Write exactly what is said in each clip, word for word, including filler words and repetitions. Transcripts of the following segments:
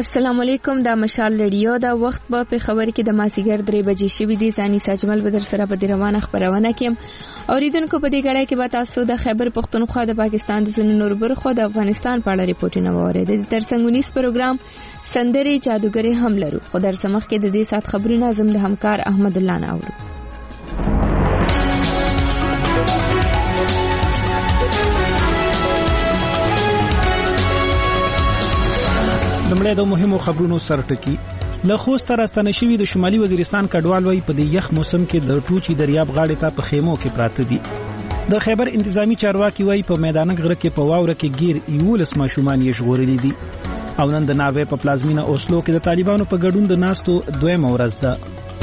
السلام علیکم. دا مشال ریډیو دا وخت په خبر کې د ماسیګر درې بجې شوې دي. ځاني ساجمل بدر سره په روانه خبرونه کيم. اوریدونکو په دې غړې کې به تاسو د خیبر پختونخوا د پاکستان د ځینو نور برخو د افغانستان په اړه ریپورتونه واورئ. د ترڅنګونیز پروګرام سندري جادوګری هم لرو. خو در سمخ کې د دې سات خبرونه زم د همکار احمد الله ناورو. لمړی د مهمو خبرونو سرټکی. له خوست راستنه شوی د شمالي وزیرستان کډوال وای په د یخ موسم کې د ټوچي دریاب غاړې ته په خیمو کې پراته دي. د خیبر انتظامی چارواکي وای په میدان غره کې په واوره کې گیر یولس ماشومان یې ژغورلي دي. او نن د ناوې په پلازمینه اوسلو کې د طالبانو په ګډون د ناستو دویمه ورځ ده.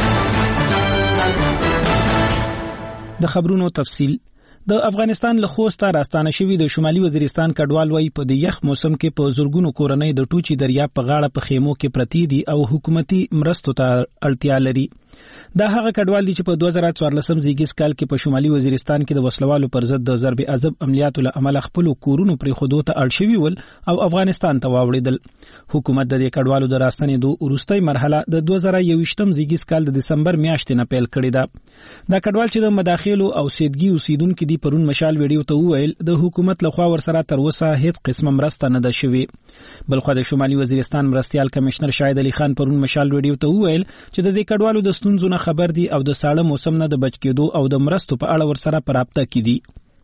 د خبرونو تفصیل. د افغانستان له خوست راستانه شوی د شمالي وزیرستان کډوال وای په د یخ موسم کې په زورګونو کورنۍ د ټوچي دریاب په غاړه په خیمو کې پرتی دي او حکومتي مرستو ته اړتیا لري. دا هغه کډوال دي چې په دوه زره څوارلسم زیږیز کال کې په شمالي وزیرستان کې د وسلوالو پر ضد د ضرب عذاب عملیاتو له امله خپل کورونو پرې خودو ته اړ شوي ول او افغانستان ته واوړېدل. حکومت د دې کډوالو د راستنې دوه وروستۍ مرحله د دوه زره یوویشتم زیږیز کال د دسمبر میاشتې نه پیل کړې ده. دا کډوال چې د مداخلو او سیدګي اوسیدونکو دي پرون مشال ویډیو ته وویل د حکومت لخوا ورسره تر اوسه هیڅ قسمه مرسته نه ده شوې. بلخو د شمالي وزیرستان مرستيال کمشنر شاهد علي خان پرون مشال ویډیو ته وویل چې د دې کډوالو د ستونزو نه خبر دي او د ساړه موسم نه د بچ کېدو او د مرستو په اړه ورسره په رابطه کې دي.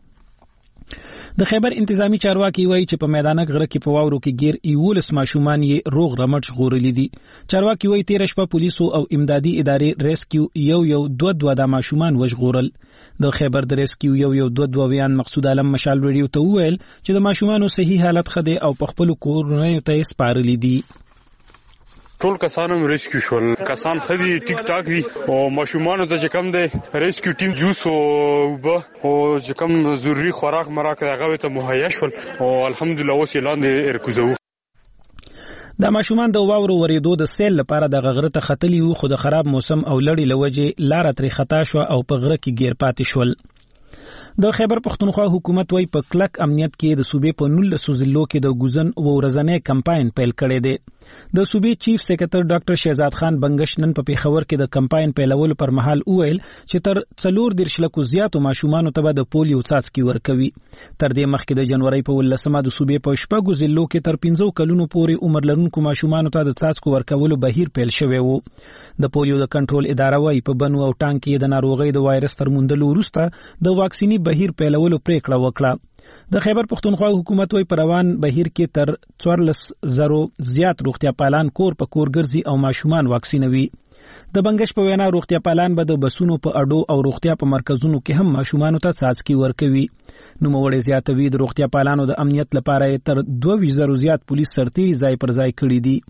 د خیبر انتظامی چارواکي وایي چې په میدان غره کې په واورو کې گیر یولس ماشومان یې روغ رمټ ژغورلي دي. چارواکي وایي تیر شپه پولیسو او امدادي ادارې ریسکیو یو یو دوه دوه د ماشومان وژغورل. د خیبر د ریسکیو یو یو دوه دوه ویان مقصود عالم مشال ویډیو ته وویل چې د ماشومانو صحیح حالت خده او په خپل کورونو ته سپارلي دي. ټول کسانم ریسکیو شول، کسان خدي ټیک ټاک دي او ماشومانو ته چې کوم دی ریسکیو ټیم جوس او وبه او چې کوم ضروري خوراک مراک هغه ته مهیا شول او الحمدلله اوس لاندې ارکوزو. دا ماشومان د واورو ورېدو د سیل لپاره د غره ته ختلی وو خو د خراب موسم او لړۍ لوجه لار ترې خطا شو او په غره کې گیر پاتې شول. د خیبر پختونخوا حکومت وای په کلک امنیت کې د صوبې په نولسو ضلعو کې د ګوزن او ورځنی کمپاین پیل کړی دی. د صوبې چیف سیکریټر ډاکټر شهزاد خان بنگش نن په پیښور کې د کمپاین پیلولو پر مهال وویل چې تر څلور دیرش لکو زیاتو ماشومانو ته د پولیو څاڅکي ورکوي. تر دې مخکې د جنوري په ولسمه د صوبې په شپږو ضلعو کې تر پنځو کلونو پورې عمر لرونکو ماشومانو ته د څاڅکو ورکولو بهیر پیل شوی وو. د پولیو د کنټرول اداره وای په بنو او ټانک کې د ناروغۍ د وایرس تر موندلو وروسته د واکسینی بهیر پیلولو پریکړه وکړه. د خیبر پختونخوا حکومت وای پر روان بهیر کې تر څوارلس زرو زیات روغتیا پالان کور په کور ګرځي او ماشومان واکسینوي. د بنگش په وینا روغتیا پالان به د بسونو په اډو او روغتیا په مرکزونو کې هم ماشومانو ته څاڅکي ورکوي. نو موړې زیاتوي د روغتیا پالانو د امنیت لپاره تر دوه زرو زیات پولیس سرتیري ځای پر ځای کړي دي.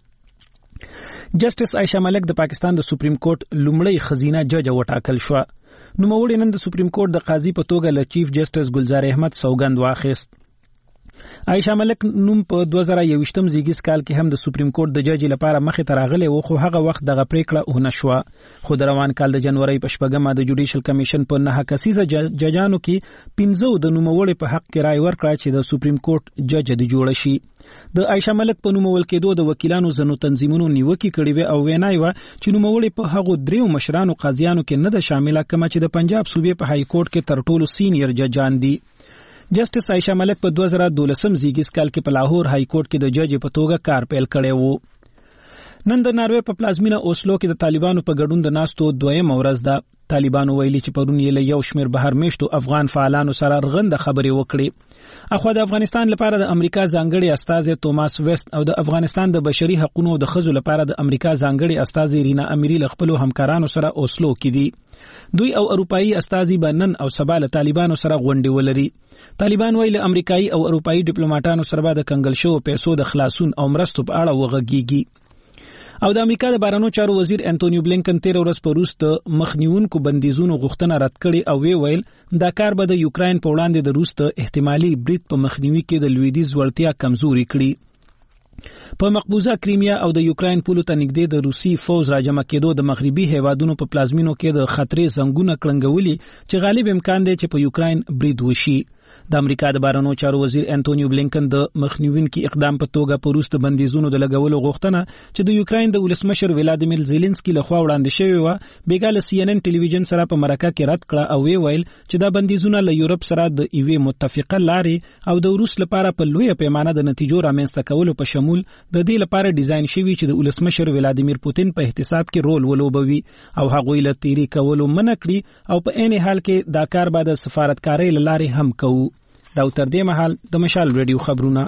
جسټس عائشہ ملک د پاکستان د سپریم کورټ لومړی خزینه جج وټاکل شو. نو موړې نن د سپریم کورټ د قاضي په توګه ل چیف جسټس ګلزار احمد سوګند واخیست. عائشہ ملک نوم په دوه زره یوویشتم زیږیز کال کې هم د سپریم کورټ د جج لپاره مخې ته راغلی و خو هغه وخت دغه پریکړه ونه شوه. خو د روان کال د جنوري په شپږمه د جوډیشل کمیشن په نه کسیزه ججانو کې پنځو د نوموړي په حق کې رائے ورکړه چې د سپریم کورټ جج د جوړ شي. د عائشہ ملک په نومول کېدو د وکیلانو زنو تنظیمونو نیوکه کړې و او وینای و چې نوموړي په هغه دریو مشرانو قاضیانو کې نه ده شامله کما چې د پنجاب صوبې په های کورټ کې تر ټولو سینیئر ججان دي. جسټس عائشہ ملک په دوه زره دولسم زیږیز کال کې په لاهور های کورټ کې د جج په توګه کار پیل کړی وو. نن د ناروې په پلازمینه اوسلو کې د طالبانو په ګډون د ناستو دویمه ورځ ده. طالبانو ویلي چې پرون یې له یو شمېر بهر میشتو افغان فعالانو سره رغنده خبرې وکړې. اخو د افغانستان لپاره د امریکا ځانګړي استازي توماس ویست او د افغانستان د بشري حقوقو او د ښځو لپاره د امریکا ځانګړي استازي رینا امیری له خپل همکارانو سره اوسلو کې دي. دوی او اروپאי استازي بنن او سبا له طالبانو سره غونډې ولري. طالبان ویل امریکایي او اروپאי ډیپلوماټانو سره به د کنګل شو پیسو د خلاصون او مرستو په اړه وغږیږي. او د امریکا د بهرنیو چارو وزیر انټونیو بلینکن تیر ورځ په روس د مخنیونکو بندیزونو غوښتنه رد کړې او وی ویل دا کار به د یوکراین په وړاندې د روس د احتمالي برید په مخنیوي کې د لویدیز وړتیا کمزوري کړي. په مقبوضه کریمیا او د یوکراین پولو ته نږدې د روسي فوج راجمع کېدو د مغربي هیوادونو په پلازمینو کې د خطرې زنګونه کړنګولي چې غالب امکان دی چې په یوکراین برید وشي. د امریکا د بهرنیو چارو وزیر انټونیو بلینکن د مخنیوونکي اقدام په توګه په وروسته بندیزونو د لګولو غوښتنه چې د یوکراین د ولسمشر ولادیمیر زيلنسکي لخوا وړاندې شوې و بیګاله سی ان ان ټلویزیون سره په مرکه کې رد کړه او وی ویل چې دا بندیزونه له یورپ سره د ایوې متفقه لارې او د روس لپاره په لویه پیمانه د نتیجو رامنځته کولو په شمول د دې لپاره ډیزاین شوی چې د ولسمشر ولادیمیر پوتین په احتساب کې رول ولوبوي او هغوی له تیری کولو منع کړي او په عین حال کې دا کار به د سفارتکارۍ له لارې هم کوو. دا تر دې مهال د مشال ریډیو خبرونه.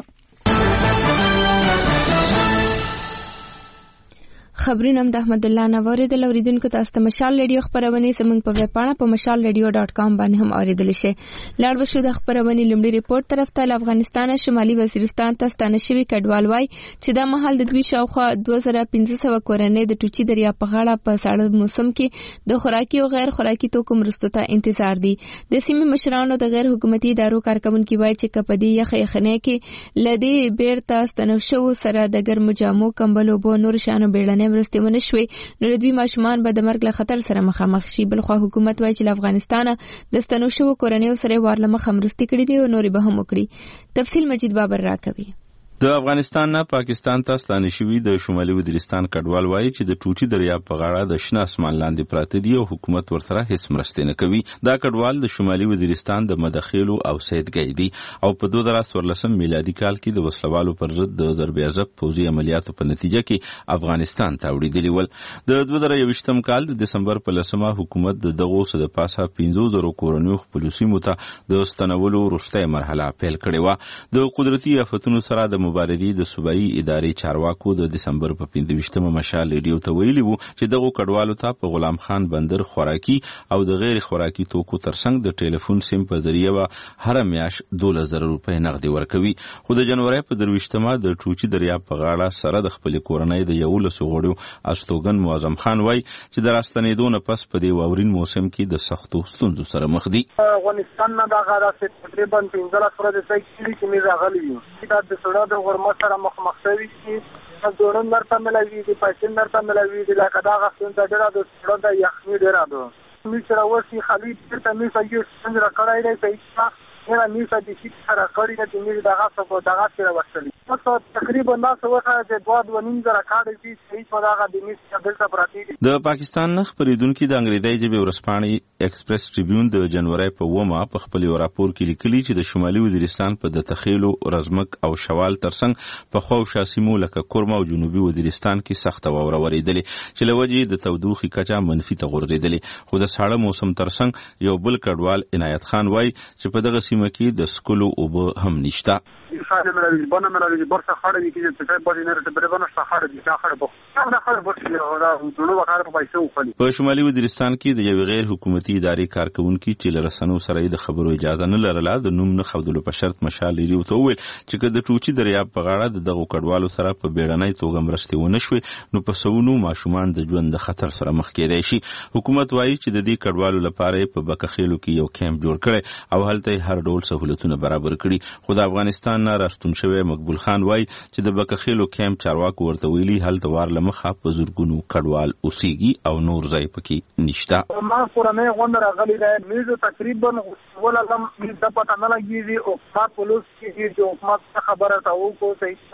خبرونه د احمد الله نوری د لوریدونکو تاسو ته مشال ریډیو خبرونه سمنګ په ویبپاڼه په مشال ریډیو ډاټ کام باندې هم اوریدل شي. لاړ وشو د خبرونه لمړي ریپورت طرف ته افغانستان شمالي وزیرستان ته ستانه شوی کډوال وای چې دا محل د دوی شاوخوا دوه زره پنځه سوه کورنۍ د ټوچي دریا په غاړه په ساړه موسم کې د خوراکي او غیر خوراکي توکو مرستو ته انتظار دي. د سیمې مشرانو د غیر حکومتي ادارو کارکونکو وای چې کپدي یخ یخنه کې لدی بیرته ستنه شو سره د ګرمو جامو کمبل او بو نور شانو بیړنۍ مرستې ونشوي نو دوی ماشومان به د مرګ له خطر سره مخامخ شي. بلخو حکومت وایي چې افغانستان د ستنو شو کورنیو سره وارلمه خمرستي کړې دي او نوري به هم وکړي. تفصیل مجید بابر راکوي. د افغانستان نه پاکستان ته ستانه شوی د شمالي وزیرستان کډوال وایي چې د ټوټي دریا په غاړه د شنه اسمان لاندې پراته دي او حکومت ورسره هیڅ مرسته نه کوي. دا کډوال د شمالي وزیرستان د مداخلو او سیدګۍ دي او په دوه زره څوارلسم میلادي کال کې د وسلوالو پر ضد د ضربېعضب پوځي عملیاتو په نتیجه کې افغانستان ته وړي ول. د دوه زره یوویشتم کال د دسمبر په لسمه حکومت د دغو څه د پاسه پنځه زره کورنیو خپل سیمو ته د ستنولو وروستۍ مرحله پیل کړې و. د قدرتي آفتونو سره د مبارزې د صوبایي ادارې چارواکو د دسمبر په پنځه ویشتمه مشال ریډیو ته ویلي وو چې دغه کډوالو ته په غلام خان بندر خوراکي او د غیر خوراکي توکو ترڅنګ د ټلیفون سیم په ذریعہ هر میاش دولس زره روپۍ نغدي ورکوي. خو د جنوري په درويشتمه د ټوچي دریا په غاړه سره د خپل کورنۍ د یولس غړو استوګن معظم خان وای چې د راستنېدو نه پس په دې واورین موسم کې د سختو ستونزو سره مخ دي. افغانستان نه دا غاړه چې تقریبا پنځه لس ورځې ځای کې مې راغلی یو دا د سړو د غرمه سره مخ مخ شوي چې ځوړن نرته ملوي دي پیسې نرته ملوي دي لکه دا غسون ته ډېره د سړو د یخني ډېره ده مې سره وسي خالي ته مې سایو څنګه کړای دی چې نه مې سره د شي سره کړی چې مې دا غاسه کو دا غاسه راوستلی نو تقریبا ناسو وخت د دوه دوه نیم زره کاډ دي چې په داغه د میس دلته پراتی دي. د پاکستان نه خبرېدونکو د انګریزي ژبې ورسپانې ایکسپریس ټریبیون د جنوري په ومه په خپل راپور کې لیکلي چې د شمالي وزیرستان په د تخیلو رزمک او شوال ترڅنګ په خو شاسمو لکه کورما او جنوبي وزیرستان کې سخت واوره ورېدلې چې لوجې د تودوخي کچا منفي ته غورځېدلې. خو د ساړه موسم ترڅنګ یو بل کډوال عنایت خان وای چې په دغه سیمه کې د سکولو اوبه هم نشته. خاله ملي بنا ملي برسه خاله دي چې څه په دې نه ته بنا خاله دي خاله بخ نه خاله برسه دا ټول وخت په پیسو خالي. په شمالي وزیرستان کې د یو غیر حکومتي ادارې کارکونکو چې لرسنو سره د خبرو اجازه نه لرله د نوم نه خودلو په شرط مشال لري او ویل چې د ټوچي دریا په غاړه دغه کډوالو سره په بیړنۍ توګه مرستې ونه شوي نو په سونو ماشومان د ژوند د خطر سره مخ کېدای شي. حکومت وایي چې د دې کډوالو لپاره په بکخېلو کې یو کیمپ جوړ کړي او هلته هر ډول سہولتونه برابر کړي. خو د افغانستان نه راستون شوی مقبول خان وای چې د بکخېلو کیمپ چارواکو ورته ویلي هلته وارله مخه په زورګونو کډوال اوسېږي او نور ځای پکې نشته. ما کورنۍ غونډه راغلې ده مې تقریبا وللم د پته نه لګېږي او په پولیس کې چې حکومت خبره تا وکړو چې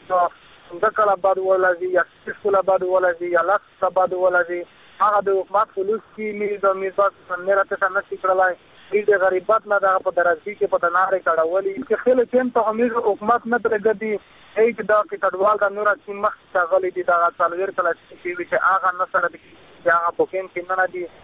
سمیر د کله بعد ولازي یا سکول بعد ولازي یا لاس بعد ولازي هغه د حکومت پولیس کې مې د میثاق نه راته څنګه شکړلای دې غریبات نه دا په درځي کې په ناره کړهولي چې خل ټیم ته همیشه حکومت نه درګدي هیڅ دا کې کډوال د نور چې مخ څنګه دي دا څلور کله چې هغه نه سره دي هغه په کوم کې نه دي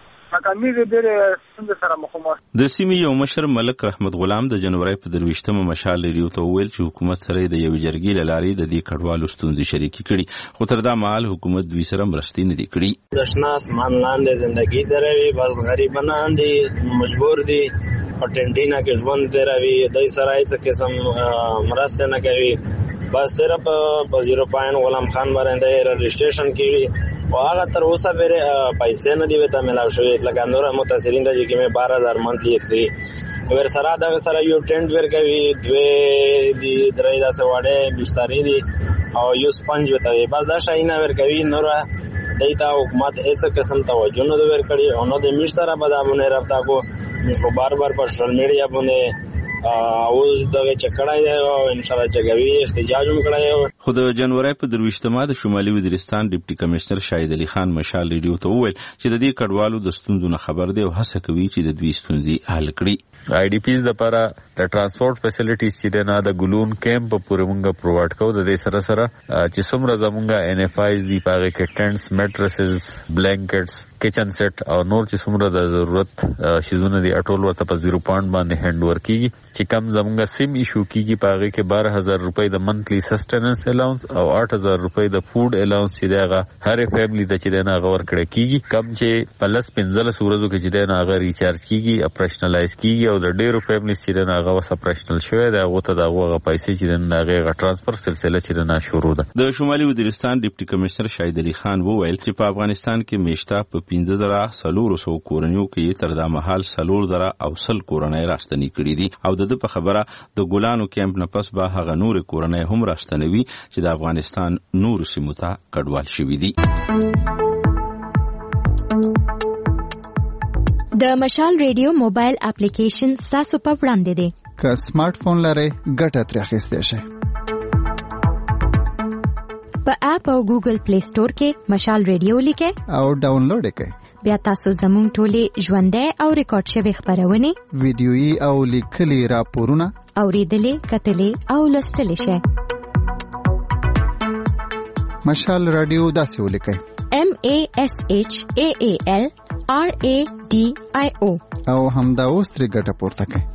د سیمې یو مشر ملک رحمت غلام د جنوري په درويشتمه مشال لري او ویل چې حکومت سره د یو جرګې لاري د دې کډوالو ستونزې شریکي کړي خو تر دا مهال حکومت دوی سره مرستې نه دي کړي. د شنه اسمان لاندې ژوندۍ دروي بس غریبان دي مجبور دي په ټنډینا کې ژوند دروي دای سره هیڅ قسم مرسته نه کوي بس صرف په زیرو پاین غلام خان باندې رجسټریشن کړي او هغه تر اوسه به پیسې نه دی وته ملاو شوی لکه نور متاثرین د چې کې بارہ ہزار منتلی اکسي ور سره دا سره یو ټینټ ورکوي دوی دی درې داسې واړې بسترې دي او یو سپنج وته بس دا شای نه ورکوي نور دایته حکومت هیڅ قسم توجه نه ورکړي او نو د مش سره بدامونه رابطه کو مش کو بار بار په سوشل میډیا باندې اوس دغه چکړای دی او ان شاء الله چګوي احتجاج هم کړی. خو د جنوري په درویشتمه د شمالي وزیرستان ډیپټي کمشنر شاهد علي خان مشال ریډیو ته وویل چې د دې کډوالو د ستونزو نه خبر دی او هڅه کوي چې د دوی ستونزې حل کړي. آی ډی پیز د لپاره د ترانسپورت فیسیلیټیز چې نه د ګلون کیمپ پورې مونږه پرووایډ کوو. د دې سره سره چې څومره زمونږه ان اف آیز دی پاره کې ټینټس میټرسز بلانکټس کچن سیټ او نور چې څومره د ضرورت شیزونه دی اټول ورته په زیرو پوینټ باندې هند ور کیږي چې کم زمونږه سیم ایشو کیږي پاره کې بارہ ہزار روپۍ د منتلی سسټیننس الاونس او آٹھ ہزار روپۍ د فوډ الاونس چې دغه هر فیملی ته چې دغه غور کړی کیږي کم چې پلس پنځله سورزو کې چې دغه ریچارج کیږي اپریشنلایز کیږي او د ډیرو فیملی چې دغه وس اپریشنل شوی دا غوته دغه پیسې چې دغه ترانسفر سلسله چې نه شروع ده. د شمالي وزیرستان ډیپټي کمشنر شاهد علي خان وویل چې په افغانستان کې میشته په پنځه زره سلور سو کورنیو کې تر دا مهال سلور زره او سل کورنۍ راستنی کړي دي او د په خبره د ګلانو کیمپ نه پس به هغه نور کورنۍ هم راستنوي چې د افغانستان نور سیمو ته کډوال شوي دي. د مشال ریډیو موبایل اپلیکیشن تاسو په وړاندې دی. که سمارټ فون لرئ ګټه ترې اخیستی شئ. په اپ او ګوګل پلی سٹور کې مشال ریډیو لیکئ او ډاونلوډ یې کړئ. بیا تاسو زموږ ټولې ژوندۍ او ریکارډ شوي خبرونه ویډیويي او لیکلي راپورونه اوریدلې کتلې او لوستلې شئ. مشال رادیو داسې ولیکئ M A S H A A L R A D I O او همدا اوس ترې ګټه پورته کړئ.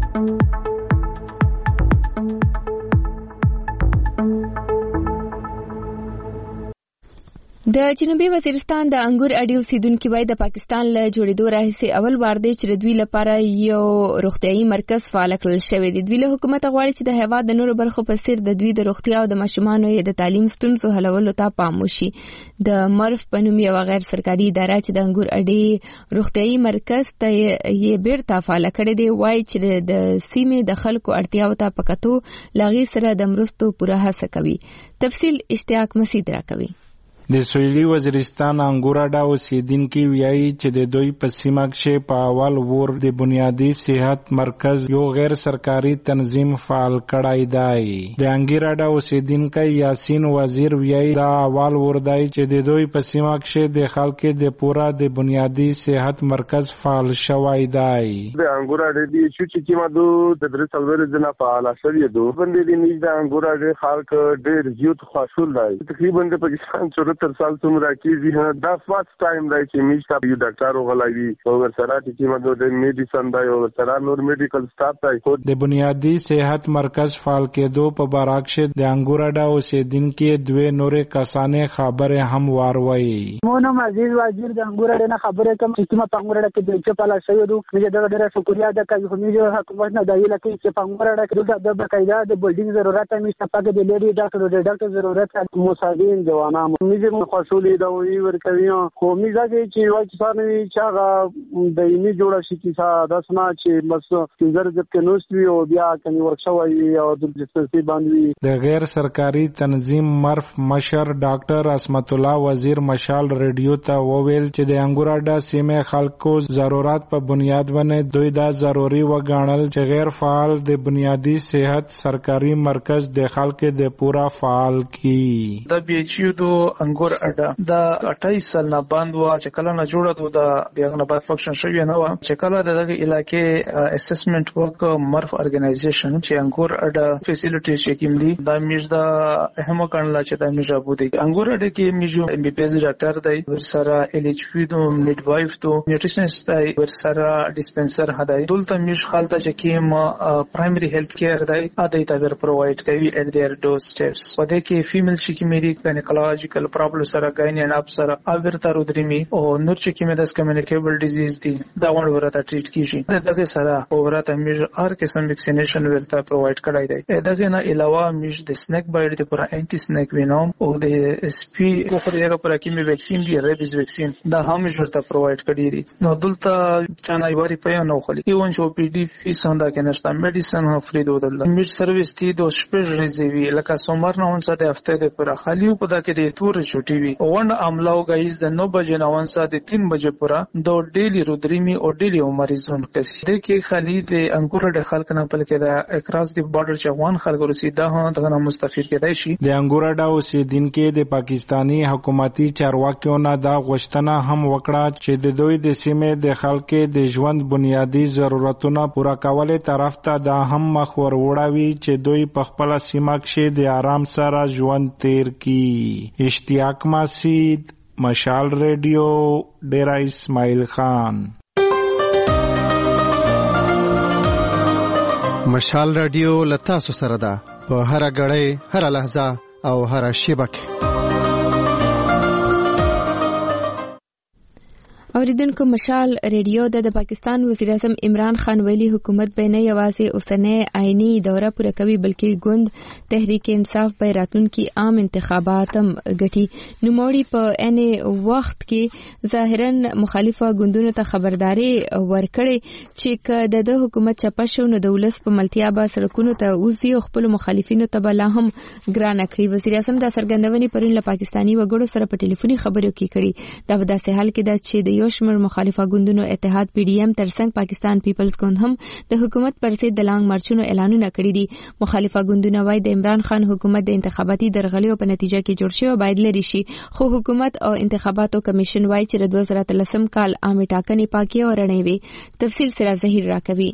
د جنوبي وزیرستان د انګور اډي اوسیدونکو وای د پاکستان له جوړېدو راهیسې اول وار دی چې دوی لپاره یو روغتيایي مرکز فعال کړل شوی دی. دوی له حکومت غواړي چې د هیواد د نورو برخو په څیر د دوی د روغتیا او د ماشومانو د تعلیم ستونزو حلولو ته پام وشي. د مرف په نوم یو غیر سرکاري اداره چې د انګور اډي روغتيایي مرکز ته یې بیرته فعال کړی دی وای چې د سیمې د خلکو اړتیاو ته پکاتو لاغي سره د مرستو پوره هڅه کوي. تفصیل اشتیاق مسید را کوي. د سویلي وزیرستان انګور اډا اوسیدونکو ویایي چې د دوی په سیمه کې په اول ور د بنیادی صحت مرکز یو غیر سرکاري تنظیم فعال کړای دی. د انګور اډا اوسیدونکو یاسین وزیر ویایي دا اول ور دی چې د دوی په سیمه کې د خلکو د پورا د بنیادی صحت مرکز فعال شوی دی. د انګور اډا د چې کیما دو د درې څلور ځله فعال شوی دو باندې د نیز د انګور اډا خلک ډېر زیات خوشحال دي. تقریبا د پاکستان څخه تر سال څومره کیږي دا فرست ټایم دی چې میشته یو ډاکټر وغلاوي او ورسره چې موږ د میډیسن دی او ورسره نور میډیکل سټاف دی. د بنیادی صحت مرکز فعال کېدو په برعکس د انګور اډا اوسیدونکو دوه نورې کسانې خبره هم واروي. مو نوم عزیز وزیر د انګور اډا نه خبره کوم چې ما په انګور اډا کې د چپاله شوی دوه مې د ډېر شکریا د کوي چې حکومت نه دی لکه چې په انګور اډا کې د بقایده د بلډینګ ضرورت مې شپږ د لیډي ډاکټر د ډاکټر ضرورت مساعدین جوانان مې خوشولې دا وی ورکوي خو مې ځکه چې وای چې سارنوي چې هغه د یمي جوړه شي چې دا سنا چې بس څنګه د کې نوستوي او بیا کوي ورکشوي او د ډیسپنسري باندې د غیر سرکاري تنظیم مرف مشر ډاکټر اسمت الله وزیر مشال ریډیو ته وویل چې د انګور اډا سیمه خلکو ضرورت په بنیاد باندې دوی دا ضروری وګڼل چې غیر فعال د بنیادی صحت سرکاري مرکز د خلکو د پورا فعال کی. د بي ایچ یو دو انګور اډا دا اٹھائیس سال نه بند و چې کله نه جوړه دوه د بیاغه بعد فنکشن شوی نه و چې کله دغه علاقې اسسمنت ورک مرف ارګنایزیشن چې انګور اډا فیسیلیټیز چې کوم دي دا میج دا اهمه کړل چې دا میج ابو دي. انګور اډا کې میجو ام بي پی ایس ډاکټر دی ورسره ال ایچ پی دو میډ وایف تو نیوټریشنست دی ورسره ډیسپنسر هداي دلته میج خالته چې کوم پرایمری هیلث کیر دی اده ته ور پرووایډ کوي اټ دیئر ډور سټیپس. په دې کې فیمیل شیکیمری ګاینیکولوژیکل پرابلم سره ګاینی ان اپ سره اگر تر ودرمي او نور چې کومه د کمیونیکیبل ډیزیز دي دا ونه ورته ټریټ کیږي. دغه سره ورته میج هر قسم ویکسینیشن ورته پرووایډ کړای دی. دغه نه علاوه میج د سنیک بایټ د پر انټي سنیک وینوم او د اس پی په خوري پر کومه ویکسین دی ریبیز ویکسین دا هم ورته پرووایډ کړی دي. نو دلته چانای واری په نو خلی ایون چې پی ډی فیس هم دا کې نشته میډیسن هم فری دودل میج سرویس دی د شپږ ریزوی لکه سومر نه اونسه د هفته د پر خالی په دا کې د تور छुट्टी وي ون عمله غایز د نو بجې نه ساعت तीन بجې پورا د ډیلی رودریمی او ډیلی مریضون کسي د کې خالي د انګور د خلک نه پل کې د اکراس د بارډر چوان خلک رسیدا هه دغه مستفید کېدای شي د انګور ډاو اوسیدونکو د پاکستانی حکومتي چارواکیو نه دا غوښتنه هم وکړه چې د دوی د سیمې د خلکو د ژوند بنیادی ضرورتونه پوره کولو طرف ته دا هم مخ ور وړاوي چې دوی په خپل سیمه کې د آرام سره ژوند تیر کړي. اشتیاق مسید، مشال ریډیو، ډیرا اسماعیل خان. مشال ریډیو لتا سره ده په هر غړې هر لحظه او هر شیبه کې. اوریدونکو مشال ریډیو د پاکستان وزیر اعظم عمران خان ویلي حکومت به نه یوازې اوسنۍ آئینی دوره پوره کوي بلکې ګوند تحریک انصاف به راتلونکي عام انتخابات هم ګټي. نوموړي په ان وخت کې ظاهرا مخالفه ګوندونو ته خبرداري ورکړي چې د حکومت چپه شو نو د ولس په ملتیا به سړکونو ته وځي او خپل مخالفینو ته به لا هم ګرانه کړي. وزیر اعظم د څرګندونې پرون له پاکستاني وګړو سره په ټلیفوني خبرو کې کړي. دا په داسې حال کې ده چې د یو شمېر مخالفه ګوندونو اتحاد پی ډی ایم ترڅنګ پاکستان پیپلز ګوند هم د حکومت پر ضد د لانګ مارچونو اعلانونه کړي دي. مخالفه ګوندونه وايي د عمران خان حکومت د انتخاباتي درغلیو په نتیجه کې جوړ شوی باید لري شي، خو حکومت او انتخاباتو کمیشن وايي چې د دوه زره اتلسم کال عامه ټاکنې پاکي او رڼې وي. تفصیل سره ظهیر راکوي.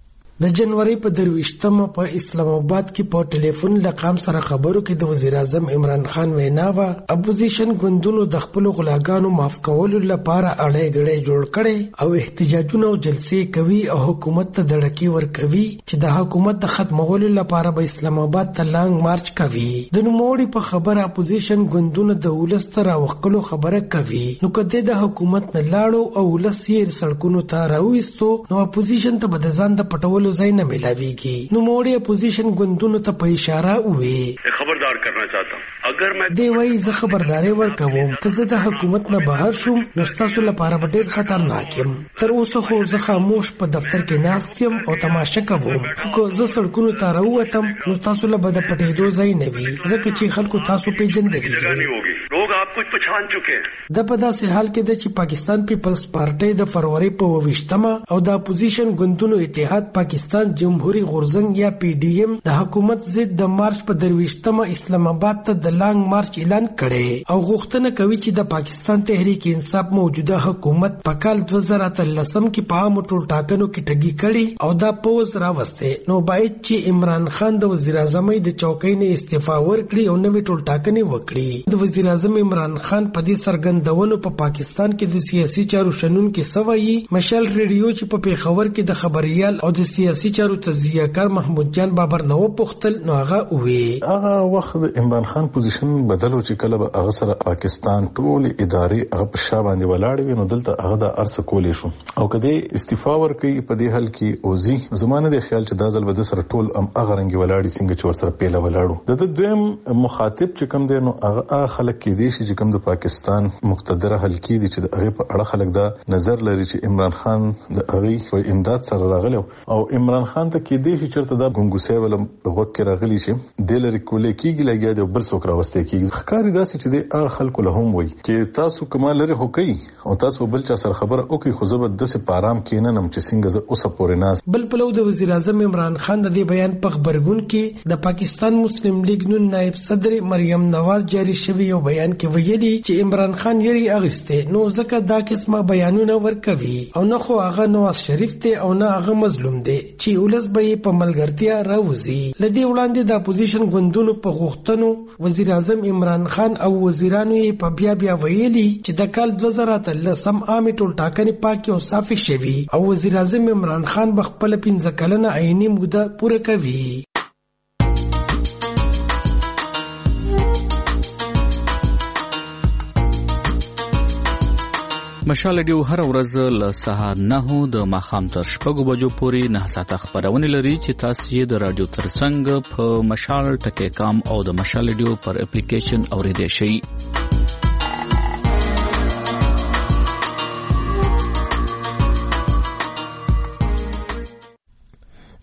د جنوري په درويشتمه په اسلام آباد کې په ټلیفون لقام سره خبرو کې د وزیر اعظم عمران خان وینا و اپوزیشن ګوندونو د خپل غلاګانو معاف کولو لپاره اړې غړې جوړ کړي او احتجاجونه او جلسې کوي او حکومت ته دړکی ور کوي چې د حکومت د ختمولو لپاره به اسلام آباد ته لانګ مارچ کوي. د نوموړي په خبره اپوزیشن ګوندونو د ولستر او خپل خبره کوي نو کده د حکومت نه لاړو او ولسیر سړکونو ته راوېستو نو اپوزیشن ته به ځان د پټولو ځای نه ملاويږي. نو موړي اپوزیشن ګوندونو ته په اشاره وې خبردار کرنا چاہتا ہوں اگر میں دی وای زه خبرداري ورکوم که زه د حکومت نه بهر شوم نو تاسو لپاره به ډېر خطرناک یم. تر اوسه خو زه خاموش په دفتر کې ناست یم او تماشه کوم، خو زه سړکونو ته راووتم نو تاسو له بده پټېدو ځای نه وي ځکه چې خلکو تاسو پیژندلي لوگ آپ کو پہچان چکے ہیں. د په داسې حال کې د چې پاکستان پیپلز پارټي د فروری په ویشتمه او د اپوزیشن ګوندونو اتحاد پاکستان جمهوریت غورزنګ یا پی ډی ایم د حکومت ضد د مارچ په درويشتمه اسلام آباد ته د لانګ مارچ اعلان کړي او غوښتنه کوي چې د پاکستان تحریک انصاف موجوده حکومت په کال دوه زره اتلسم کې په عامو ټول ټاکنو کې ټګي کړي او دا پوز راوسته نو باید چې عمران خان د وزیر اعظم د چوکۍ نه استعفا ورکړي او نوې ټول ټاکنې وکړي. د وزیر اعظم عمران خان په دې سرګندونو په پاکستان کې د سیاسي چارو شنن کې سوي مشال ریډیو چې په پیښور کې د خبريال او د سیاسي چارو تجزیه کار محمود جان بابر نو پختل نو هغه وې هغه وخت عمران خان پوزیشن بدلو چې کله به هغه سره پاکستان ټول ادارې هغه په شا باندې ولاړ وي نو دلته هغه د ارس کولې شو او کله استعفا ورکړي په دې حل کې اوزي زمانه د خیال چې دا ځل به سره ټول ام هغه رنګي ولاړی څنګه چې ور سره پیله ولاړو د دویم مخاطب چې کوم دی نو هغه خلک کې دي چې کوم د پاکستان مقتدره حل کې دي چې هغه په اړه خلک دا نظر لري چې عمران خان د هغه په امداد سره راغلی او عمران خان ته کې دي چې چرته دا ګنګوسه ولم وګ راغلی شي د لری کولې کېږي لګیا دی بل څوک راوستي کېږي ښکاری داسې چې د هغه خلکو له هم وي چې تاسو کمال لري هوکي او تاسو بل چا سره خبره وکي خو زبر د سه پارام کیننم چې څنګه ز اوسه پورې ناس. بل پلو د وزیر اعظم عمران خان د دې بیان په خبرګون کې د پاکستان مسلم لیگ نون نائب صدر مریم نواز جاری شوی یو بیان کې ویلي چې عمران خان یری اغسته نو ځکه دا قسمه بیانونه ورکوي او نه خو هغه نواز شریف ته او نه هغه مظلوم دی چې ولس به په ملګرتیا راوځي. لدی وړاندې د اپوزیشن ګوندونو په غوښتنو وزیر اعظم عمران خان او وزیرانو یې په بیا بیا ویلي چې د کال دوه زره اتلسم عامه ټول ټاکنې پاکي او صافي شوي او وزیر اعظم عمران خان بخپل پنځه کلنه عیني موده پوره کوي. مشال ډیو هر ورځ له سهار نه د ماخام تر شپږو بجو پورې نه ساعته خبرونه لري چې تاسو یې د رادیو ترڅنګ په مشال ټکی کام او د مشال ډیو پر اپلیکیشن اوریدئ شئ.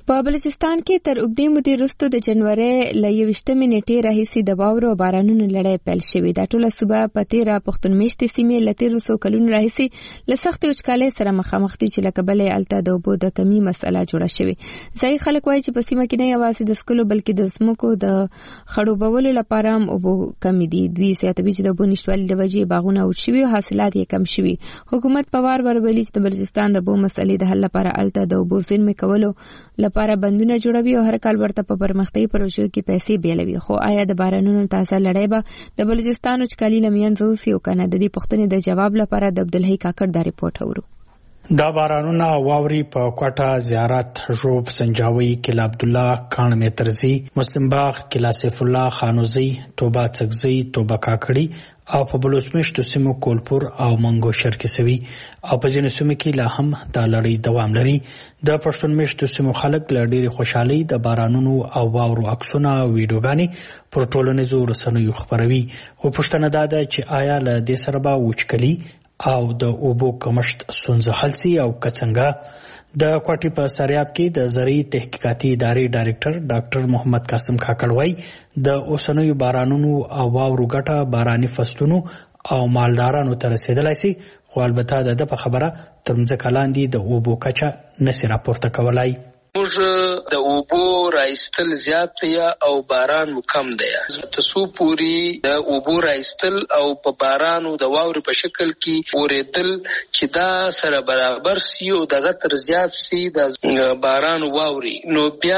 په بلوچستان کې تر اوږدې مودې وروسته د جنوري له یویشتمې نیټې راهیسې د واورو او بارانونو لړۍ پیل شوې. دا ټوله صوبه په تېره پښتون میشتې سیمې له تېرو څو کلونو راهیسې له سختې وچکالۍ سره مخامخ دي چې له کبله یې هلته د اوبو د کمي مسئله جوړه شوې. ځایي خلک وایي چې په سیمه کې نه یوازې د څښلو بلکې د ځمکو د خړوبولو لپاره هم اوبو کمې دي. دوی زیاتوي چې د اوبو نشتوالي له وجې باغونه وچ شوي او حاصلات یې کم شوي. حکومت په وار ور ولي چې د بلوچستان د اوبو مسئلې د حل لپاره هلته د اوبو زیرمې کولو لپاره بندونه جوړوي او هر کال ورته په پرمختیايي پروژو کې پیسې بیلوي. خو آیا د بارانونو تازه لړۍ به د بلوچستان وچکالي له منځه ووسي او کنه؟ د دې پوښتنې د جواب لپاره د عبدالحی کاکړ دا ریپورت اورو. دا بارانونه واوري په کوټه، زیارت، ژوب، سنجاوي، کلا عبدالله، کان میترزي، مسلم باغ، کلا سیف الله، خانوزي، توبه څکزي، توبه کاکړي او په بلوچمشت سیمو کولپور او منګوشر کې سوي او په ځینو سیمو کې لا هم دا لړۍ دوام لري. د پښتون میشت سیمو خلک له ډېرې خوشحالۍ د بارانونو او واورو عکسونه او ویډیوګانې پر ټولنیزو رسنیو خپروي. خو پوښتنه دا ده چې آیا له دې سره به وچکالي او د اوبو کمښت ستونزه حل سي او که څنګه؟ د کوټې په سریاب کې د زرعي تحقیقاتي ادارې ډایرکټر ډاکټر محمد قاسم کاکړ وایي د اوسنیو بارانونو او واورو ګټه باراني فصلونو او مالدارانو ته رسیدلی سي، خو البته د ده په خبره تر مځکه لاندې د اوبو کچه نسي راپورته کولای. موږ د اوبو رایستل زیات دی او باران مو کم دی. تاسو پوری د اوبو رایستل او په بارانو د واورې په شکل کې اوریدل چې دا سره برابر سی او دغه تر زیات سی د باران واوري، نو بیا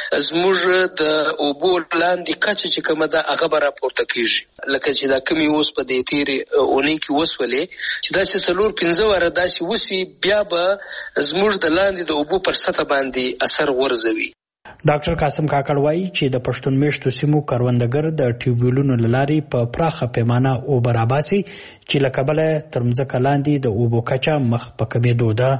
زموږ د اوبو لاندې کچه چې کومه ده هغه به راپورته کیږي. لکه چې دا کمی اوس په دې تیرې اونۍ کې وسولې چې داسې څلور پنځه واره داسې وسي، بیا به زموږ د لاندې د اوبو پر سطح باندې اثر ورزوي. ډاکټر قاسم کاکړ وایي چې د پښتون میشتو سیمو کروندګر د ټیوبویلونو له لارې په پراخه پیمانه اوبه راباسي چې له کبله تر مځکه لاندې د اوبو کچه مخ په کمېدو ده.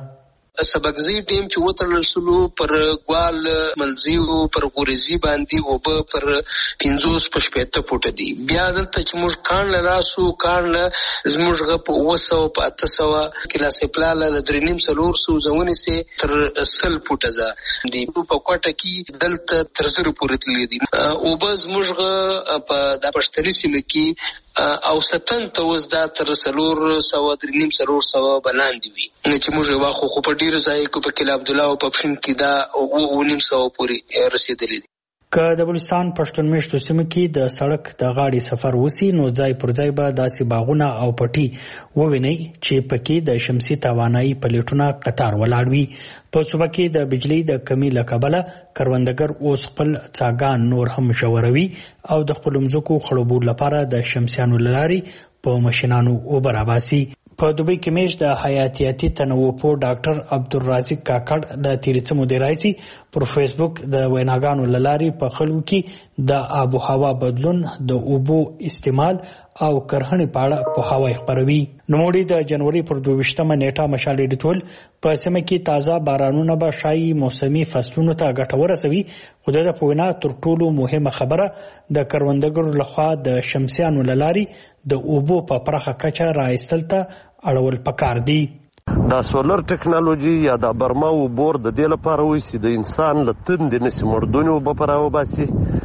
سبکزي ډیم چې وتړل شلو پر ګوال ملزیو پر غوریزي باندې اوبه پر پنځوس په شپېته فوټه دي. بیا دلته چې موږ کان له راسو کان له زموږ غ په اوه سوه په اته سوه کلاسې پلاله له درې نیم څلور سوه ونیسې تر سل فوټه ده دي. په کوټه کې دلته تر زرو پورې تللي دي. اوبه زموږ غ په دا پښتري سیمه کې او ستن ته اوس دا تر څلور سوه درې نیم څلور سوه بلاندې وي. چې موږ یې واخو خو په ډېرو ځایو کې په کلا عبدالله او په پښین کې دا اوه نیم سوه پورې رسېدلي دي. که د بلوچستان پښتون میشتو سیمو کې د سړک د غاړې سفر وسی نو ځای پر ځای به داسې باغونه او پټي ووینئ چې پکې د شمسي توانایي پلیټونه قطار ولاړ وي. په صوبه کې د بجلی د کمی له کبله کروندګر اوس خپل څاګان نور هم ژوروي او د خپلو مځکو خړوبولو لپاره د شمسیانو له لارې په ماشینانو اوبه راباسي. په دوبۍ کې میش د حیاتیاتي تنوع پوه ډاکټر عبدالرازق کاکړ د تیرې څه مودې راهیسې پر فیسبوک د ویناګانو له لارې په خلکو کې د آب و هوا بدلون، د اوبو استعمال او کرهڼې په اړه پوهاوی خپروي. نوموړي د جنوري پر دویشتمه نیټه مشال ایډیټول په سیمه کې تازه بارانونه به ښایي موسمي فصلونو ته ګټه ورسوي، خو د ده په وینا تر ټولو مهمه خبره د کروندګرو لخوا د شمسیانو له لارې د اوبو په پراخه کچه راایستل ته اړول پکار دي. دا سولر ټکنالوژي یا د برما وبور د دې لپاره وایي چې د انسان له تندې نسي مردونې اوبه په راوباسي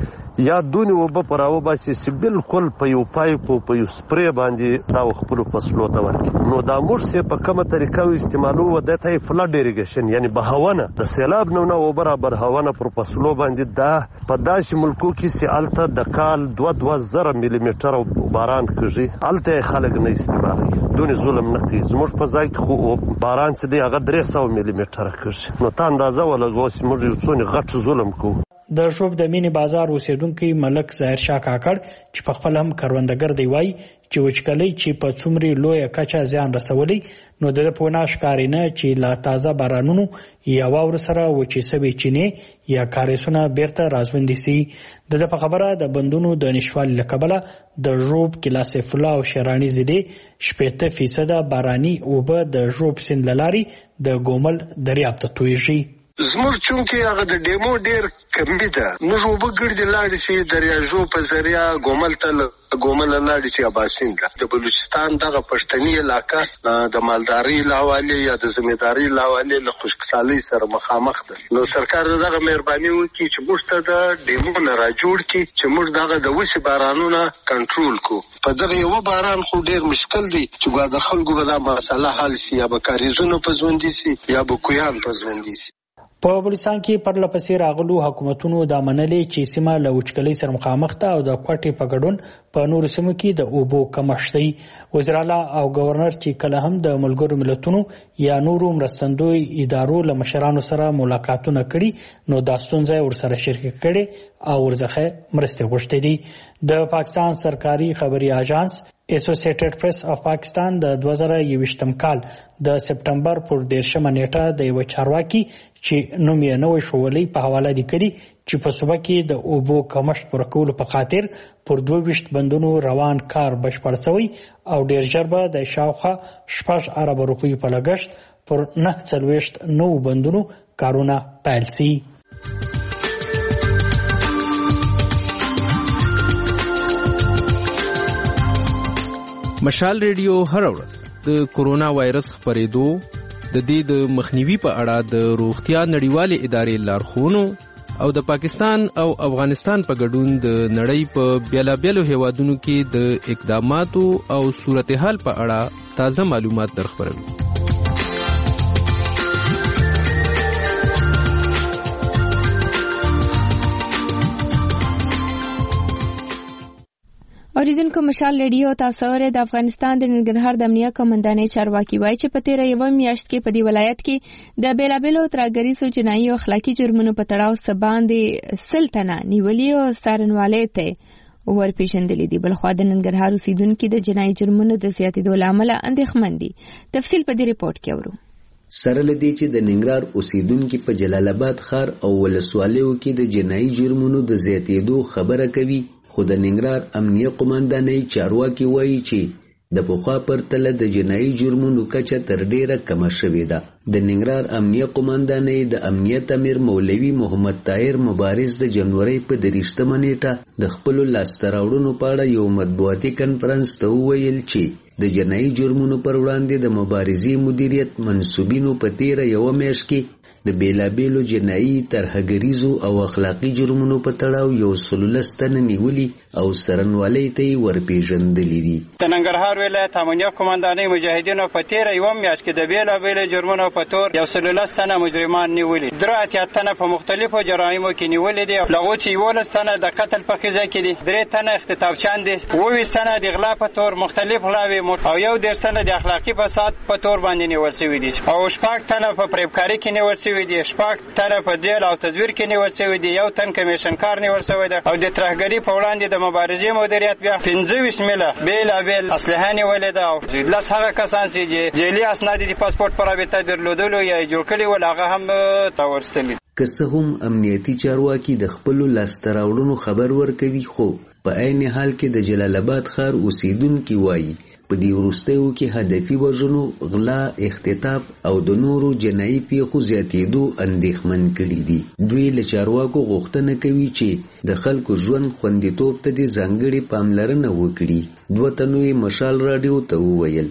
یا دونې اوبه په راوباسي چې بالکل په یو پایپ او په یو سپری باندې دا خپلو فصلو ته ورکړي. نو دا موږ چې په کومه طریقه استعمالو دې ته یې فلډ ایریګیشن یعنی بهونه د سیلاب نه نه اوبه را برهونه پر فصلو باندې دا په داسې ملکو کې چې هلته د کال دوه دوه زره ملي میټره باران کېږي، هلته یې خلک نه استعمالوي، دونې ظلم نه کوي. زموږ په ځای کې خو باران چې دی هغه درې سوه ملي میټره کېږي. نو ته اندازه ولګوه چې موږ یو څونه غټ ظلم کوو. د ژوب د مینې بازار اوسیدونکی ملک ظاهر شاه کاکړ چې په خپل هم کروندګر دی وایي چې وچکالۍ چې په څومره لویه کچه زیان رسولی نو د ده په وینا ښکاري نه چې لا تازه بارانونو یا واورو سره وچې سوې چینې یا کاریسونه بیرته راژوندي سي. د ده په خبره د بندونو د نشتوالي له کبله د ژوب، کلا سیف الله او شیراني ضدې شپېته فیصده باراني اوبه د ژوب سیند له لارې د ګومل دریاب ته تویږي. زموږ چونکې هغه د ډیمو ډیر کمی ده، موږ اوبه ګرځي لاړې شي دریاژو په ذریعه ګومل ته ګومل لاړې شي اباسین ده. د بلوچستان دغه پښتني علاقه د مالداري له حوالې یا د زمینداري له حوالې له خشکسالۍ سره مخامخ ده. نو سرکار دغه مهرباني وکړي چې موږ ته د ډیمو نه راجوړ کړي چې موږ دغه د وچې بارانونه کنټرول کو. په دغه یو باران خو ډیر مشکل دی چې د خلکو به دا مسله حل شي، یا به کاریزونه په ژوندي شي یا به کویان په ژوندي شي. په بلوچستان کې پرله پسې راغلو حکومتونو دا منلې چې سیمه له وچکلۍ سره مخامخ ده او د کوټې په ګډون په نورو سیمو کې د اوبو کمښت دی. وزیر اعلی او گورنر چې کله هم د ملګرو ملتونو یا نورو مرستندوی ادارو له مشرانو سره ملاقاتونه کړي نو دا ستونزه ورسره شریک کړي او ورڅخه مرستې غوښتې دي. د پاکستان سرکاري خبري اژانس اسوسییټډ پریس اف پاکستان د دوه زره یوویشتم کال د سپټمبر پر دیرشمه نیټه د یو چارواکي چې نوم یې نوی شولۍ په حواله لیکلي چې په صوبه کې د اوبو کمښت پوره کولو په خاطر پر دوه ویشت بندونو روان کار بشپړ شوی او ډیر ژر به د شاوخوا شپږ اربه روپیو په لګښت پر نهه څلوېښت نوو بندونو کارونه پیل شي. مشال ریډیو هر ورځ د کورونا وایرس خپرېدو د دې د مخنیوي په اړه د روغتیا نړیوالې ادارې لارښوونو او د پاکستان او افغانستان په ګډون د نړۍ په بیلابیلو هیوادونو کې د اقداماتو او صورتحال په اړه تازه معلومات درخبروي. اوریدونکو مشال ریډیو تاسو ورته د افغانستان د ننګرهار د امنیه کمانډانې چارواکي وایي چې په تیر یو میاشت کې په دې ولایت کې د بیلابیلو ترهګریزو جنایي او اخلاقي جرمونو په تړاو څه باندې سل تنه نیولي او څارنوالۍ ته ورپېژندلي دي. بلخوا د ننګرهار اوسیدونکي د جنایي جرمونو د زیاتېدو له امله اندېښمن دي. تفصیل په دې ریپورت کې اورو. سره لدی چې د ننګرهار اوسیدونکي په جلال آباد ښار او ولسوالیو کې د جنایي جرمونو د زیاتېدو خبره کوي، خو د ننګرهار امنیه قوماندانۍ چارواکي وایي چې د پخوا پرتله د جنایي جرمونو کچه تر ډیره کمه شوې ده. د ننګرهار امنیه قوماندانۍ د امنیت امیر مولوي محمد طاهر مبارز د جنوري په دریشتمه نیټه د خپلو لاسته راوړنو په اړه یو مطبوعاتي کنفرانس ته وویل چې د جنایي جرمونو پر وړاندې د مبارزې مدیریت منسوبینو په تیره یوه میاشت کې د بیلابیلو جنایي ترهګریزو او اخلاقي جرمونو په تړاو یو سل لس تنه نیولي او څارنوالۍ ته یې ورپېژندلي دي. د ننګرهار ولایت امنیه قوماندانۍ مجاهدینو په تیره یوه میاشت کې د بیلابیلو جرمونو په تور یو سل لس تنه مجرمان نیولي، درې اتیا تنه په مختلفو جرایمو کې نیولي دي، له هغو چې یولس تنه د قتل په قضیه کې دي، درې تنه اختطافچیان دي، اووه ویشت تنه د غلا په تور مختلف غلاوې او یو دېرش تنه د اخلاقي فساد په تور باندې نیول شوي دي، او شپږ تنه په فریبکاري کې نیول شوي دي، شپږ تنه په دیل او تزویر کې نیول شوي دي، یو تن کمیشن کار نیول شوی ده، او د ترهګرۍ په وړاندې د مبارزې مدیریت بیا پنځه ویشت میله بېلابېل اسلحه نیولې ده، او لس هغه کسان چې جعلي اسناد د پاسپورټ په رابطه درلودلو یا یې جوړ کړي ول هغه هم راوستلي. که څه هم امنیتي چارواکي د خپلو لاسته راوړنو خبر ورکوي، خو په عین حال کې د جلال آباد ښار اوسیدونکي وایي په دې وروستیو کې هدفي وژنو، غلا، اختطاف او د نورو جنایي پیښو زیاتېدو اندېښمن کړي دي. دوی له چارواکو غوښتنه کوي چې د خلکو ژوند خوندیتوب ته دې ځانګړې پاملرنه وکړي. دوه تنو یې مشال راډیو ته وویل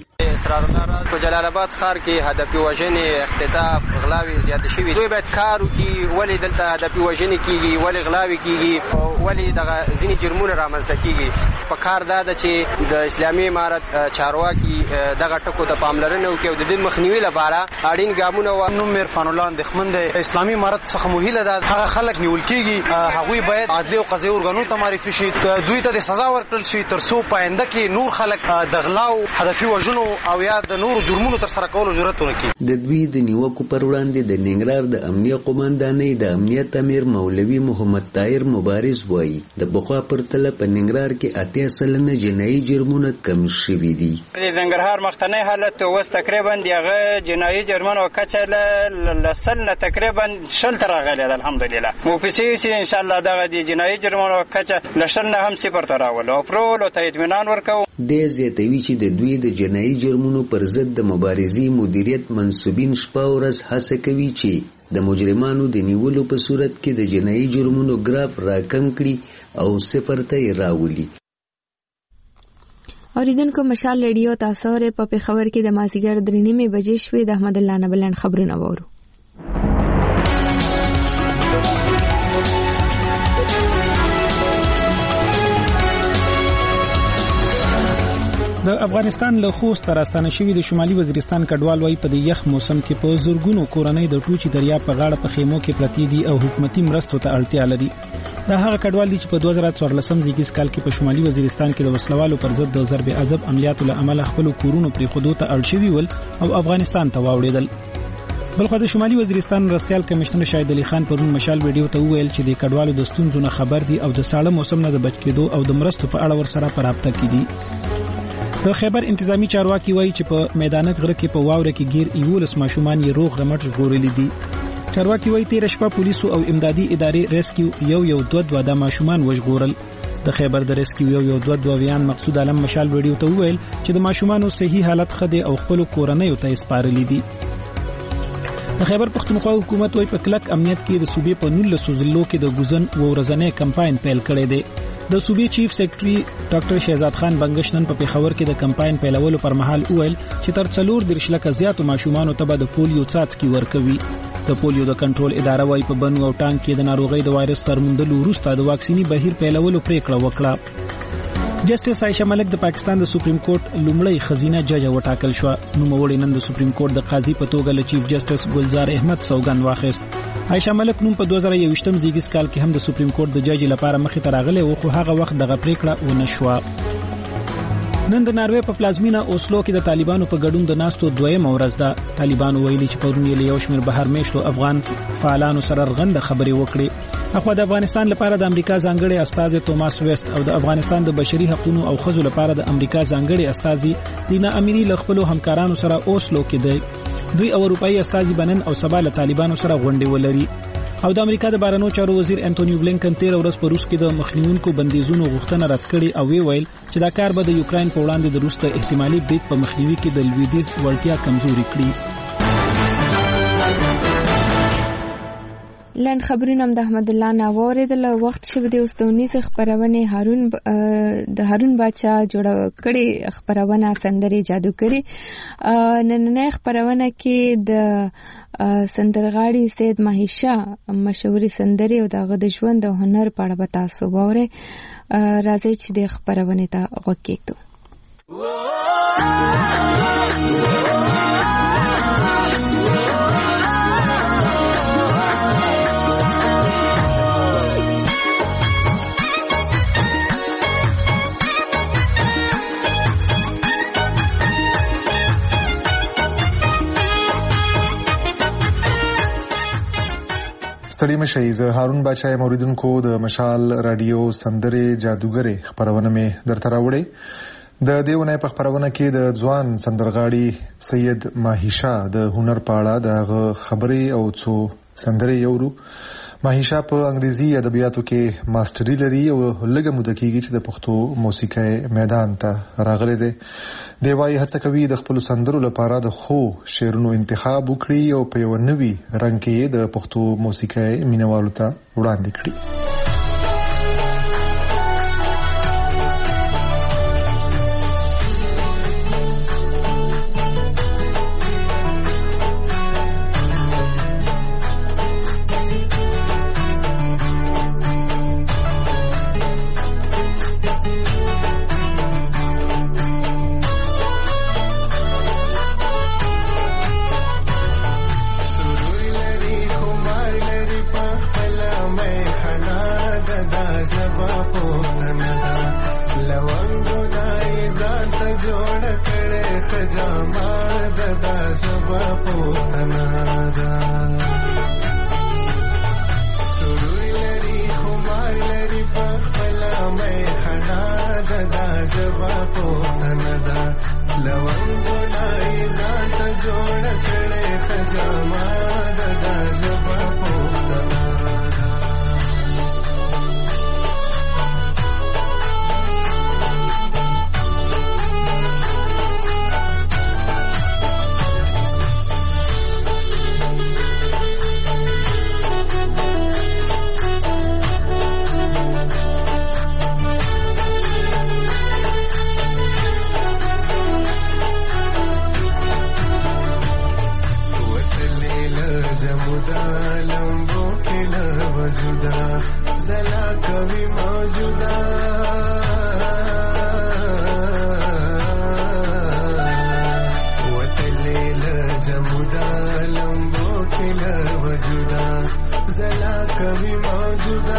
په جلال آباد ښار کې هدفي وژنې، اختطاف، غلاوې زیاتې شوي. دوی باید کار وکړي ولې دلته هدفي وژنې کېږي، ولې غلاوې کېږي، ولې دغه ځینې جرمونه رامنځته کېږي. په کار دا ده چې د اسلامي امارت چارواکي دغه ټکو ته پاملرنه وکړي او د دې مخنیوي لپاره اړین ګامونه واخلي. نوم عرفان الله اندېښمن دی. اسلامي امارت څخه مو هیله ده هغه خلک نیول کېږي، هغوی باید عدلي او قضایي ارګانونو ته معرفي شي، دوی ته د سزا ورکړل شي تر څو په آینده کې نور خلک د غلاو، هدفي وژنو او یا د نورو جرمونو تر سره کولو جرأت ونه کړي. د دوی د نیوکو پر وړاندې د ننګرهار د امنیه قوماندانۍ د امنیت امیر مولوي محمد طاهر مبارز وایي د پخوا پرتله په ننګرهار کې اتیا سلنه جنایي جرمونه کم شوي دي. د ننګرهار مخکنی حالت اوس تقریبا د هغه جنایي جرمونو کچه له سل نه تقریبا شل ته راغلې ده. الحمدلله موفسي چې انشاءالله دغه د جنایي جرمونو کچه له شل نه هم صفر ته راولو او پرولو ته اطمینان ورکوو. دی زیاتوي چې د دوی د جنایي جرمونو پر ضد د مبارزې مدیریت منصوبین شپه ورځ هڅه کوي چې د مجرمانو د نیولو په صورت کې د جنایي جرمونو ګراف راکم کړي او صفر ته یې راولي. اوریدونکو مشال ریډیو تاسو ورې په پیښور کې د مازیګر درې نیمې بجې شوې د احمد الله نبلند خبرونه وورو. د افغانستان له خوست راستانه شوی د شمالي وزیرستان کډوال وای په د یخ موسم کې په زورګونو کورنۍ د ټوچي دریا په غاړه په خیمو کې پرتی دي او حکومتي مرستو ته اړتیا لري. دا هغه کډوال دي چې په دوه زره څوارلسم زیږیز کال کې په شمالي وزیرستان کې د وسلوالو پر ضد د ضرب عذاب عملیاتو له امله خپل کورونو پرې خودو ته اړ شوي ول او افغانستان ته واوړېدل. بلخو د شمالي وزیرستان مرستيال کمشنر شاهد علي خان پرون مشال ویډیو ته وویل چې د کډوالو د ستونزو نه خبر دي او د ساړه موسم نه د بچ کېدو او د مرستو په اړه ورسره په رابطه کې دي. د خیبر انتظامی چارواکي وایي چې په میدانک غره کې په واوره کې گیر ایولس ماشومان یې روغ رمټ ژغورلي دي. چارواکي وایي تیر شپه پولیسو او امدادي ادارې ریسکیو یو یو دوه دوه د ماشومان وژغورل. د خیبر د ریسکیو یو یو دوه دوه ویان مقصود عالم مشال ویډیو ته وویل چې د ماشومانو صحیح حالت خدي او خپل کورنۍ ته سپارلي دي. د خیبر پختونخوا حکومت وایي په کلک امنیت کې د صوبې په نولس ضلعو کې د ګوزن و ورځنې کمپاین پیل کړی دی. د صوبې چیف سیکریټري ډاکټر شهزاد خان بنگشنن په پیښور کې د کمپاین پیلولو پر مهال وویل چې تر څلور دیرش لکه زیاتو ماشومانو ته به د پولیو څاڅکي ورکوي. د پولیو د کنټرول اداره وایي په بنو او ټانک کې د ناروغۍ د وایرس تر موندلو وروسته د واکسیني بهیر پیلولو پریکړه وکړه. جسټس عائشه ملک د پاکستان د سپریم کورټ لومړی خزینه جج وټاکل شو. نوموړي نن د سپریم کورټ د قاضي په توګه له چیف جسټس ګلزار احمد سوګند واخیست. عائشه ملک نوم په دوه زره یوویشتم زیږیز کال کې هم د سپریم کورټ د جج لپاره مخې ته راغلی و خو هغه وخت دغه پریکړه ونه شوه. نن د ناروې په پلازمینه اوسلو کې د طالبانو په ګډون د ناستو دویم ورځ ده. طالبانو ویلي چې پرون یې له یو شمېر بهر میشتو افغان فعالانو سره رغنده خبرې وکړې. اخوا د افغانستان لپاره د امریکا ځانګړي استازي توماس ویست او د افغانستان د بشري حقوقو او ښځو لپاره د امریکا ځانګړي استازي دینا اميري له خپل همکارانو سره اوسلو کې دی. دوی او اروپאי استازي بنن او سبا له طالبانو سره غونډه ولري. او د امریکا د بهرنیو چارو وزیر انټونیو بلینکن تیر ورځ په روس کې د مخنیونکو بندیزونو غوښتنه رد کړې او وی ویل چې دا کار به د یوکرين په وړاندې د روس ته احتمالي برید په مخنیوي کې د لویدیز وړتیا کمزوري کړي. لند خبرونه د احمد الله ناوورې د وخت شوه د اوسدونیز خبرونه هارون د هارون بچا جوړ کړي خبرونه سندري جادوګری. نن خبرونه کې د سندرغاړي سید ماهیشا مشهوري سندري او دغه د ژوند او هنر په اړه به تاسو ووره. راځي چې د خبرونه ته وکړو. ستړي مشئ. زه هارون بچا یم. اوریدونکو د مشال رادیو سندرې جادوګرې خبرونه مې درته راوړې. د دې ونې په خبرونه کې د ځوان سندرغاړي سید ماهیشا د هنر په اړه د خبرې او څو سندرې یورو. ماهیشا په انګریزي ادبیاتو کې ماستري لري او لږه موده کېږي چې د پښتو موسیقۍ میدان ته راغلی دی. دی وايي هڅه کوي د خپل سندرو لپاره د خو شعرونو انتخاب وکړي او په یو نوي رنګ کې د پښتو موسیقۍ مینوالو ته وړاندې کړي. جمودا لمبو کلا وجودا زلا کوي موجودا وتلیل جمودا لمبو کلا وجودا زلا کوي موجودا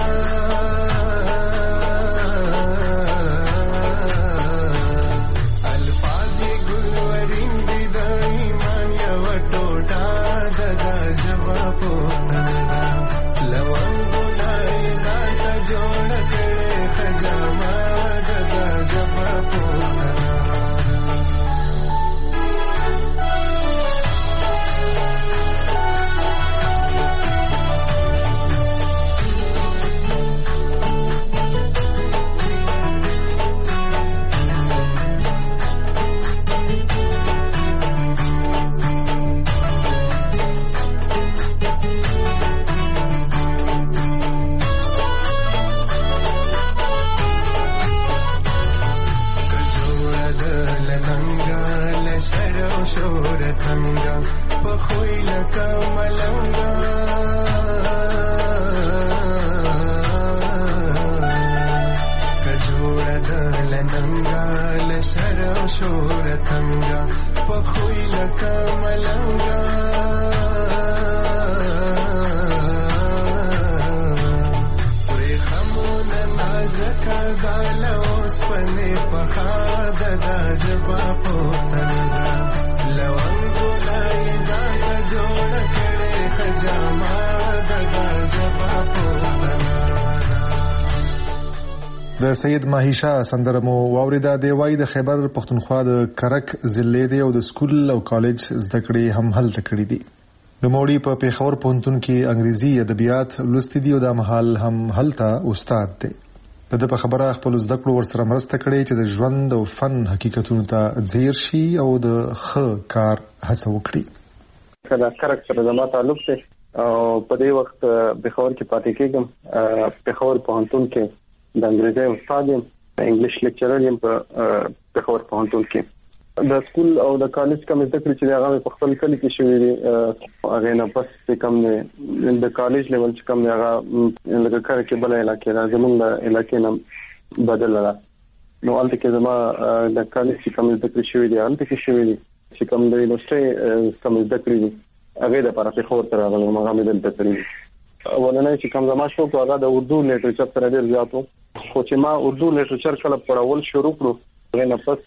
د سید ماهیشا سندره مو واوریده. دی وای د خیبر پښتونخوا د کرک ضلع دی او د سکول او کالج زده کړې هم هلته کړې دي. د موړي په پیښور پوهنتون کې انګریزي ادبیات لوستي دي او د مهال هم هلته استاد دی. د په خبره خپل زده کړو ورسره مرسته کړې چې د ژوند او فن حقیقتونو ته ځیر شي او د ښه کار هڅه وکړي. کله کرک سره زما تعلق دی او په دې وخت پیښور کې پاتې کېږم. پیښور پوهنتون کې د انګریزي استاد یم، انګلیش لیکچرر یم په پیښور پوهنتون کې. د سکول او د کالج کوم زده کړې چې هغه په خپل کلی کې شوې دي هغه نه پس کم نه د کالج لیول چې کم نه هغه لکه کار کې بل علاقې را زمونږ د علاقې نه بدل را نو الته کې زما د کالج چې کوم زده کړې شوې دي الته کې شوې دي چې کوم د یونیورسيټي کوم زده کړې دي هغه د لپاره پیښور ته راغلم. هغه مې دلته کړی ولنه چې کوم زما شو هغه د اردو لیټریچر سره ډېر زیاتو خو چې ما اردو لیټریچر کله پڑھول شروع کړو هغه نه پس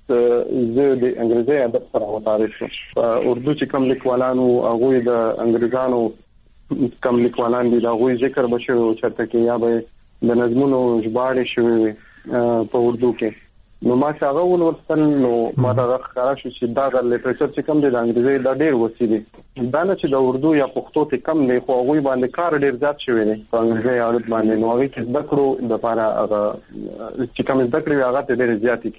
زه د انګریزي ادب سره متعارف شوم. اردو چې کوم لیکوالانو هغه د انګریزانو کوم لیکوالان دي دا غوي ذکر بشو چرته کې یا به د نظمونو ژباړې شوی په اردو کې نو ما څنګه ولورتل نو ما دا ښکارا شو چې دا د لیټریچر چې کوم د انګریزي دا ډېر وسی دي دا نه چې د اردو یا پښتو ته کم نه خو هغه باندې کار ډېر زیات شوی دی په انګریزي عادت باندې نو هغه چې د کړو د لپاره هغه چې کوم د کړو هغه ته ډېر زیات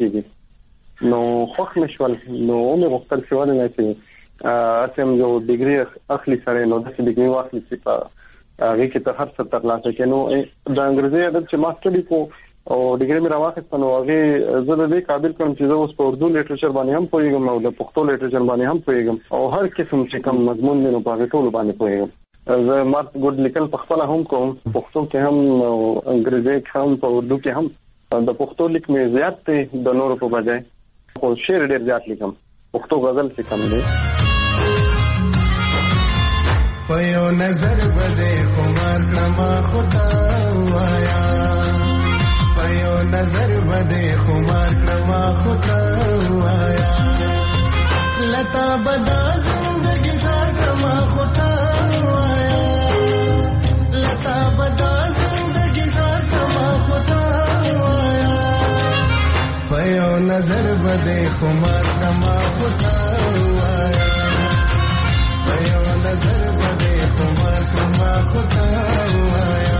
کیږي نو خوښ مشول نو مې وختل شو نه چې اسم یو ډیګري اخلي سره نو د ډیګري واخلي چې په هغه کې ته هر څه ترلاسه کړي نو د انګریزي عادت چې ماستر کو او ډیګري مې راوخت نو هغه زه د دې قابل کوم چې زه اوس په اردو لیټریچر باندې هم پوهیږم او د پښتو لیټریچر باندې هم پوهیږم او هر قسم چې کوم مضمون دی نو په هغه ټول باندې پوهیږم. زه مارت ګډ لیکل په خپل هم کوم پښتو کې هم او انګریزي کې هم په اردو کې هم د پښتو لیک مې زیات دی د نورو په بجای خو شعر ډېر زیات لیکم پښتو غزل څه کم دی. پيو نظر بده خمار کما خدا وایا پيو نظر بده خمار کما خدا وایا لتا بدا زندگی زار کما خدا وایا لتا بدا زندگی زار کما خدا وایا پيو نظر بده خمار کما خدا وایا پيو نظر بده خمار کما خدا وایا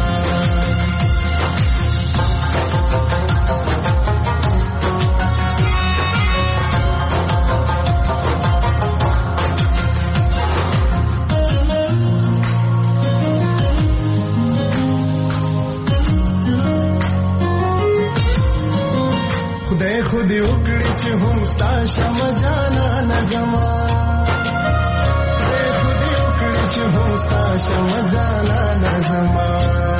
خدای خود وکړي چې هم ستا شم جانا نظما خدای خود وکړي چې هم ستا شمزانا نظما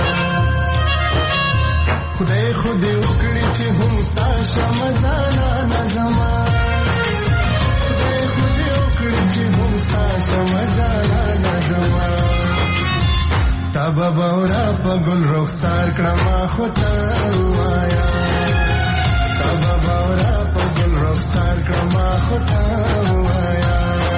خدای خودی وکړي چې هم ستا شمزانا نظما خدای خودی وکړي چې هم ستا شمزانا نظما تا بابورا په ګل رخسار کړما خدا وایا تا بابورا په ګل رخسار کړما خدا وایا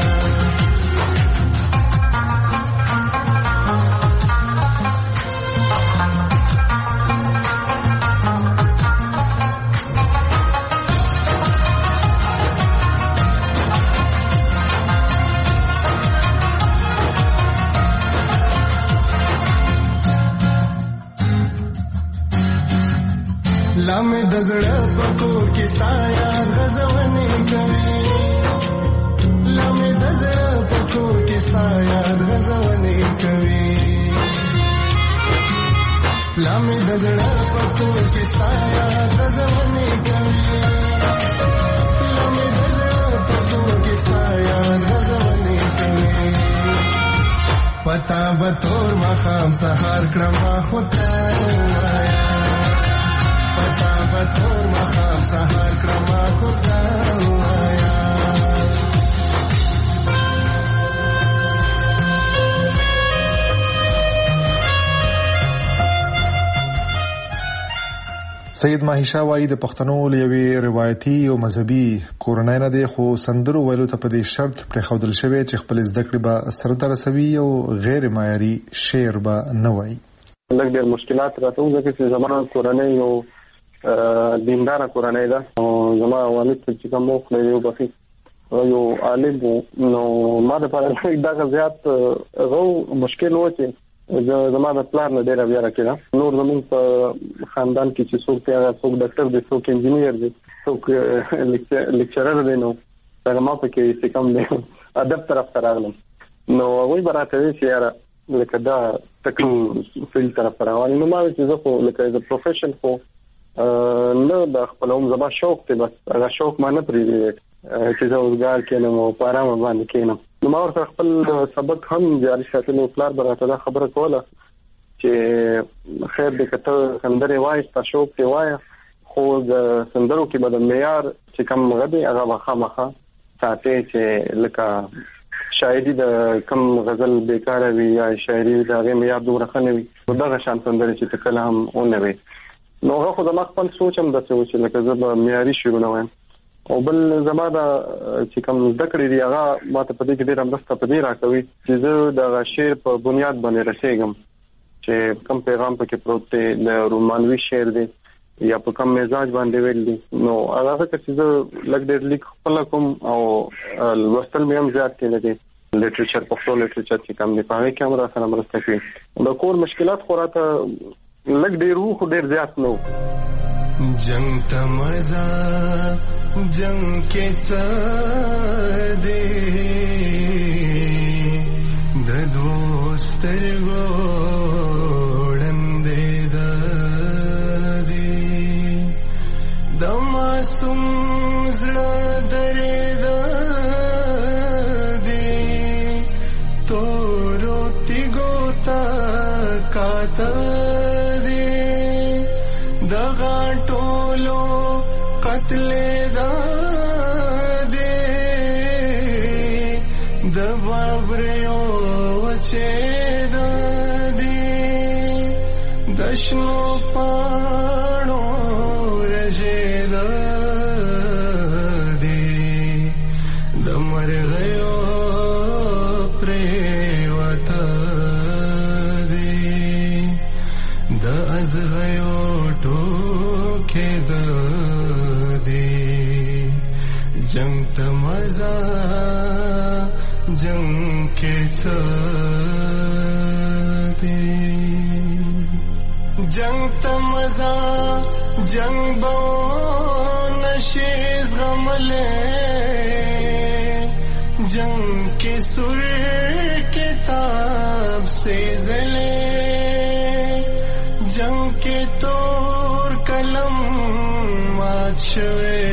لامې د زړه په کور کې ستا یاد غزونې کوي لامې د زړه په کور کې ستا یاد غزونې کوي لامې د زړه په کور کې ستا یاد غزونې کوي لامې د زړه په کور کې ستا یاد غزونې کوي پتا به تور ماښام سهار کړم خو ته وایا پتا به تور ماښام سهار کړم خو ته وایا سید ماهیشا وایي د پښتنو لوي روایتي او مذهبي کورنۍ نه دی خو سندرو ویلو ته په دې شرط پر خوذل شوی چې خپل زده کړې به سرته رسوي او غیر معیاري شعر به نه وایي. لږ ډېر مشکلات راته ځکه چې زموږ کورنۍ یو دینداره کورنۍ ده او زما والد چې کوم وخت یو بخي یو عالم نو ما د پاره دغه زیات غو مشکل و چې زما د پلان نه ډیره بیا راکړه نور زموږ په خاندان کې چې څوک پیغه څوک ډاکټر دی څوک انجینیر دی څوک لیکچرر دی نو هغه ما په کې څه کم دی ادب طرف ته راغلم نو وای براته چې یاره لکه دا تکو فیل طرف ته راغلی نو ما چې زه خو لکه د پروفیشن خو نه د خپل هم زما شوق دی بس هغه شوق ما نه پرېږدي چې زه اوسګار کېنم او په ارامه باندې کېنم نو ما ورته خپل سبق هم جاري ساتلو پلار به راته دا خبره کوله چې خیر دی که ته سندرې وایې ستا شوق دی وایه خو د سندرو کې به د معیار چې کم غدي هغه به خامخا ساتې چې لکه شاعري د کم غزل بیکاره وي یا شاعري د هغې معیار دومره ښه نه وي نو دغه شان سندرې چې ته کله هم ونه وي نو هغه خو زما خپل سوچ هم داسې و چې لکه زه به معیاري شعرونه وایم او بل زما دا چې کوم زده کړې دي هغه ما ته په دې کې ډېره مرسته په دې راکوي چې زه دغه شعر په بنیاد باندې رسېږم چې کوم پیغام پکې پروت دی د رومانوي شعر دی یا په کوم مزاج باندې ویل دي نو هغه څه چې زه لږ ډېر لیک خپل کوم او لوستل مې هم زیات کړي دي لټریچر پښتو لټریچر چې کوم دی په هغه کې هم را سره مرسته کوي د کور مشکلات خو راته لږ ډېر وو خو ډېر زیات نه جنگ ته مزه جنگ کې څه دی د دوو سترګو وړاندې ده دی د معصوم زړه درېده دی تورو تیږو ته کاته دغه ټولو قتل دا دی د بابریو وچې دا دی د شنو پاڼو رژې دا دی د مرغیو پرېوته دی د ازغیو ټوکې ده دی جنگ ته مزه جنگ کې څه دی جنگ ته مزه جنگ به نشي زغملی جنگ کې سور کتاب سیزلی جنگ کې تور قلم مات شوی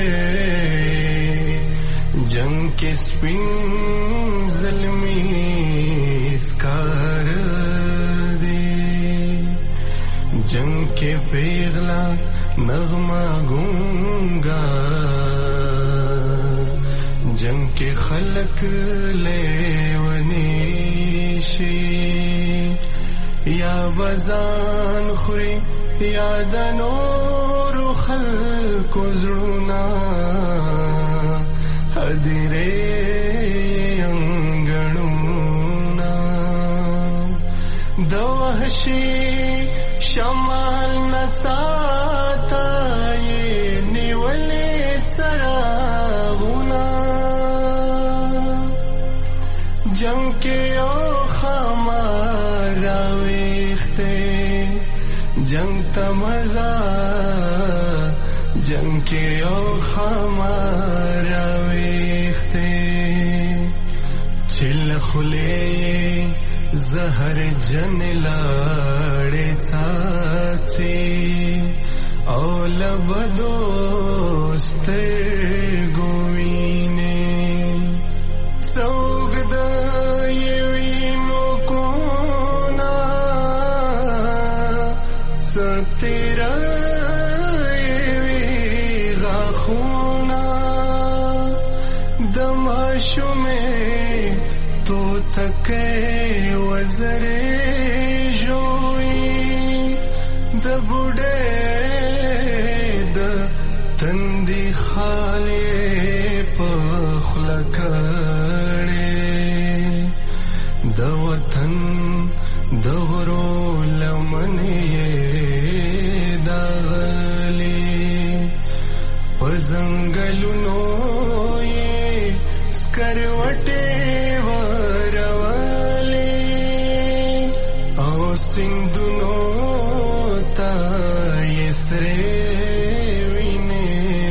جنگ کې سپین زلمی سکار جنگ کے پیغلا نغمہ گونگا جنگ کے خلق لیونیشی یا بزان خوری یا دنور خلق زرونا حدیرے انگڑونا دوحشی شمال نڅاتا یې نیولې څراغونه جنگ کې او خمار راويخته جنگ ته مزه جنگ کې او خمار راويخته چل خله زهر جن لاړې څاڅي او لبدوسته ګوینه څوګد یوینو کونا ستیرا یوی غاخونا دماشومه تو تکه وزره جوئی د بوډه د تندې خاله په خلکړې د وطن د غرو لمنې داغلي په ځنګلونو یې سکروټې سندونو تا یسره وینه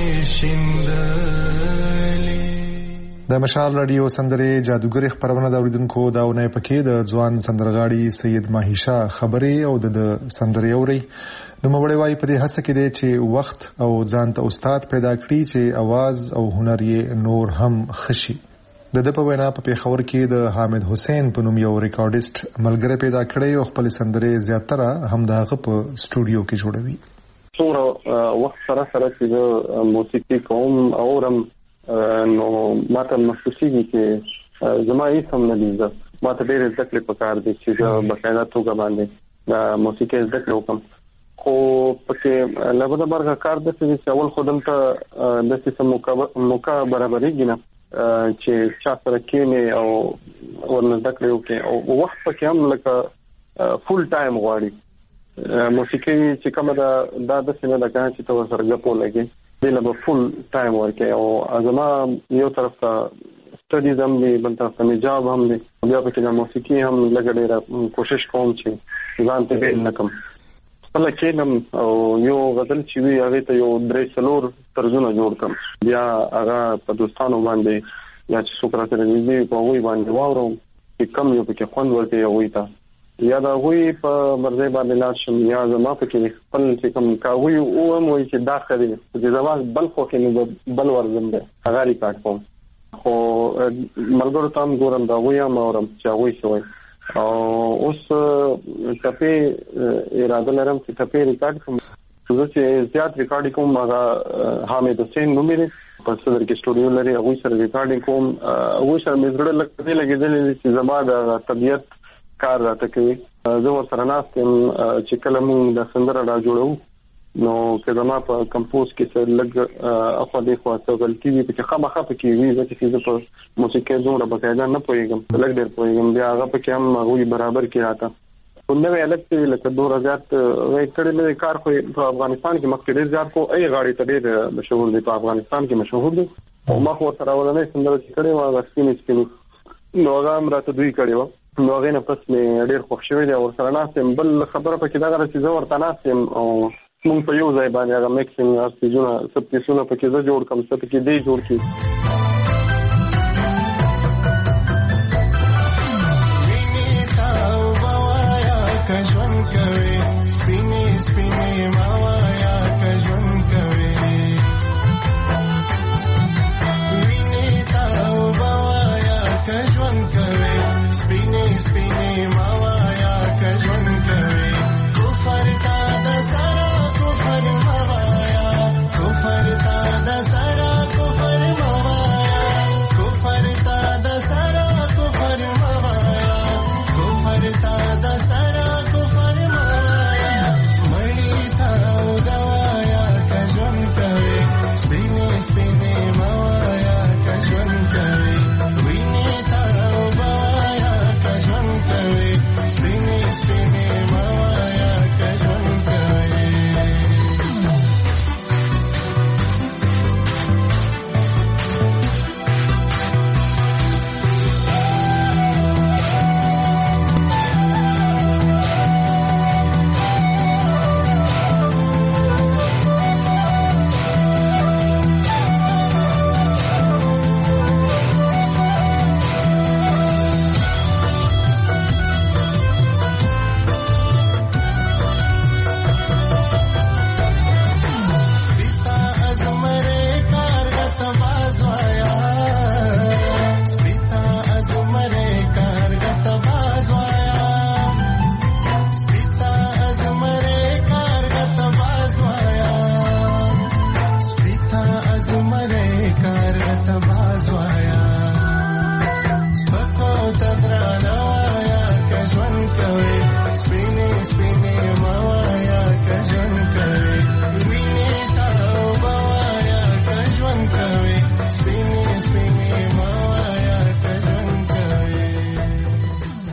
شندلې د مشال رادیو سندره جادوګر خبرونه دا اوریدونکو دا ونه پکې د ځوان سندرغاړي سید ماهیشا خبرې او د سندره اوري نو مړی وای په دې هڅه کې دی چې وخت او ځان ته استاد پیدا کړي چې आवाज او هنر یې نور هم خشي د د په وینا په پیښور کې د حامد حسین په نوم یو ریکارډیست ملګری پیدا کړی او خپل سندره زیاتره هم دغه په سټوډیو کې جوړوي. څومره وخت سره سره چې موسیقي کوم اورم نو ماته محسوسیږي چې زما یې سم نه دي ماته ډېر ځکه په کار دي چې بقاعده توګه باندې د موسیقي ذکر وکم خو پکې لږه برګه کار د چې اول خودم ته د څه موقع برابرېږي نه چې چا سره کېنه او ورنځ کړو کې او وخت پکې هم لکه فول ټایم غواړي موسیقي چې کومه دا د سینې د کار چې تو سره غپو لګي دله به فول ټایم ورکې او ازما یو طرف ته سټډیز هم دي بل طرف ته جاب هم دي بیا پکې د موسیقي هم لګ ډېر کوشش کوم چې ځان ته به نکم خپل کېنم او یو غزل چې وی هغه ته یو درې څلور طرزونه جوړ کړم بیا هغه په دوستانو باندې یا چې څوک راته دې په وی باندې واورم چې کم یو پکې خوند ورته یو وی تا یا دا وی په مرزه باندې لا شم یا زما پکې خپل چې کم کاوی او هم وی چې داخلي چې زواز بل خو کې بل ورزم ده هغه ریکارډ کوم خو ملګرو تام ګورم دا وی هم اورم چې وی شوی او اوس ټپه اراده لرم چې ټپه ریکارډ کوم زه چې زیات ریکارډ کوم هغه حامد حسین نومره په صدر کې سټوډیو لري هغه سره ریکارډینګ کوم هغه سره مزړه لکه لګیدل چې زما د طبيعت کار راته کوي زه ور سره ناستم چې کله موږ د سندره را جوړو نو کله ما په کمپوز کې څه لګ اخو دې خو څه غلطي دي چې خامخا پکې وي چې زه په موسیقي زوړه بقاعده نه پوهیږم لګ ډېر پوهیږم بیا هغه پکې هم هغه برابر کې راته نو الګ ته لکه دوه هزار وای کړي مې کار خو په افغانستان کې مخکې ډېر ځات کو ای غاړي ته ډېر مشهور دي په افغانستان کې مشهور دي او ما خو سره ولنه سندره چې کړي ما غسینې سپینې نو هغه هم راته دوی کړي و نو هغه نه پس مې ډېر خوښ شوی دی او سره ناسم بل خبره پکې دا غره چې زه ورته ناسم او مونږ په یو ځای باندې هغه میکسینګ ارتجونه سب کیسونه پکې زه جوړ کوم څه پکې دی جوړ کی Spinny, spinny, mawaya, kajon kare, kufar ta da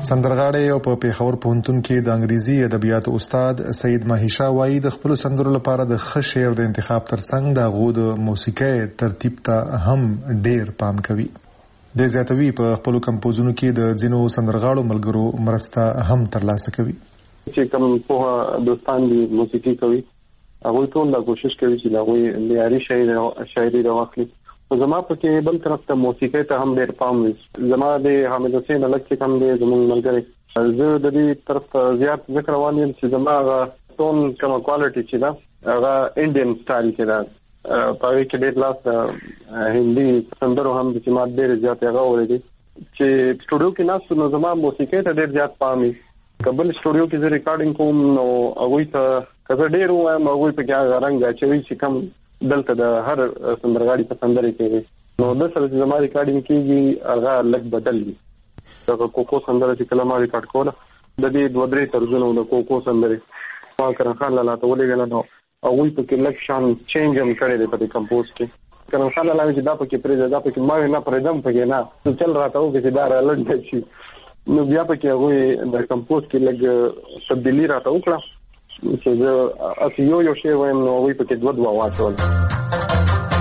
سندرغاړی او په پیښور پوهنتون کې د انګریزي ادبیاتو استاد سید ماهیشا وایي د خپل سندرو لپاره د ښه شعر د انتخاب ترڅنګ د هغو د موسیقۍ ترتیب ته هم ډیر پام کوي. د زیاتوي په خپل کمپوزونو کې د ځینو سندرغاړو ملګرو مرسته هم ترلاسه کوي. چې کوم په دوستان دي موسیقي کوي هغه ټول لا کوشش کوي چې هغه معیاري شاعري شاعري راوخلي. زما په کې بل طرف ته موسیقي ته هم ډېر پام وي. زما د حامد حسین الګ چې کوم دی زموږ ملګری زه د دې طرف ته زیات ذکر روان یم چې زما هغه ټون کومه کوالټي چې دا هغه انډین سټایل کې دا په کې ډېر لاس هندي سندرو هم چې ما ډېر زیات هغه ورېدي چې سټوډیو کې ناست نو زما موسیقي ته ډېر زیات پام وي. کابل سټوډیو کې زه ریکارډینګ کوم نو هغه ته کله ډېر وایم هغه په کې رنګ اچوي چې کوم دلته د هر سندرغاړي په سندره کې نو د سره زما ریکارډینګ کېږي هغه لږ بدل وي. دا کوکو سندره چې کله ما ریکارډ کوله د دې دوه درې طرزونو د کوکو سندره ما کرن خان لاله ته ولېږل نو هغه په کې لږ شان چینج هم کړی دی په کمپوز کې. کرن خان لاله چې دا په کې پرې دا په کې ما نه پرېدم په کې نه چل راته و چې دا لږ شي نو بیا په کې هغه د کمپوز کې لږ تبدیلی راته وکړه چې زه اسی یو یو شی وایم نو هغه په کې دوه دوه واچول.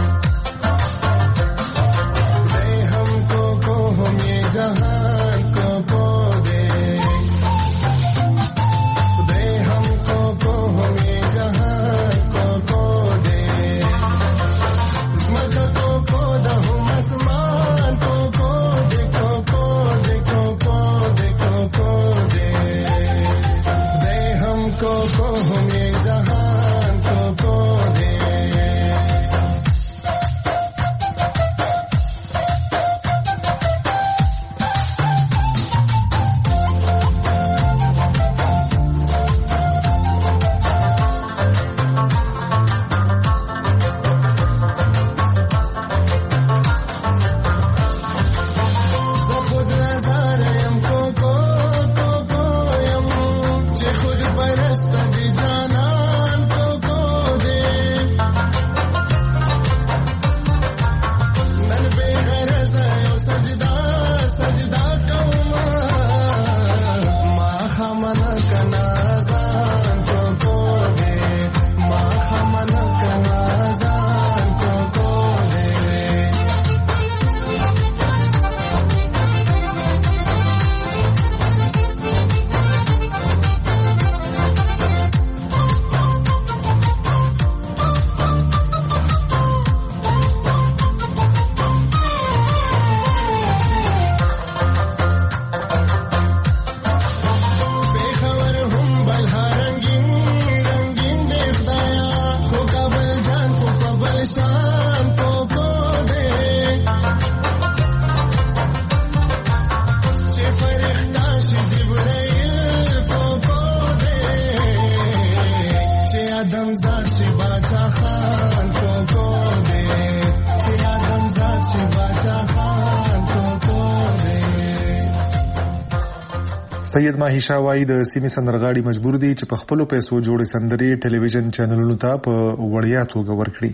سید ماهیشا وایي د سیمې سندرغاړي مجبور دي چې په خپلو پیسو جوړې سندرې ټلویزیون چینلونو ته په وړیا توګه ورکړي.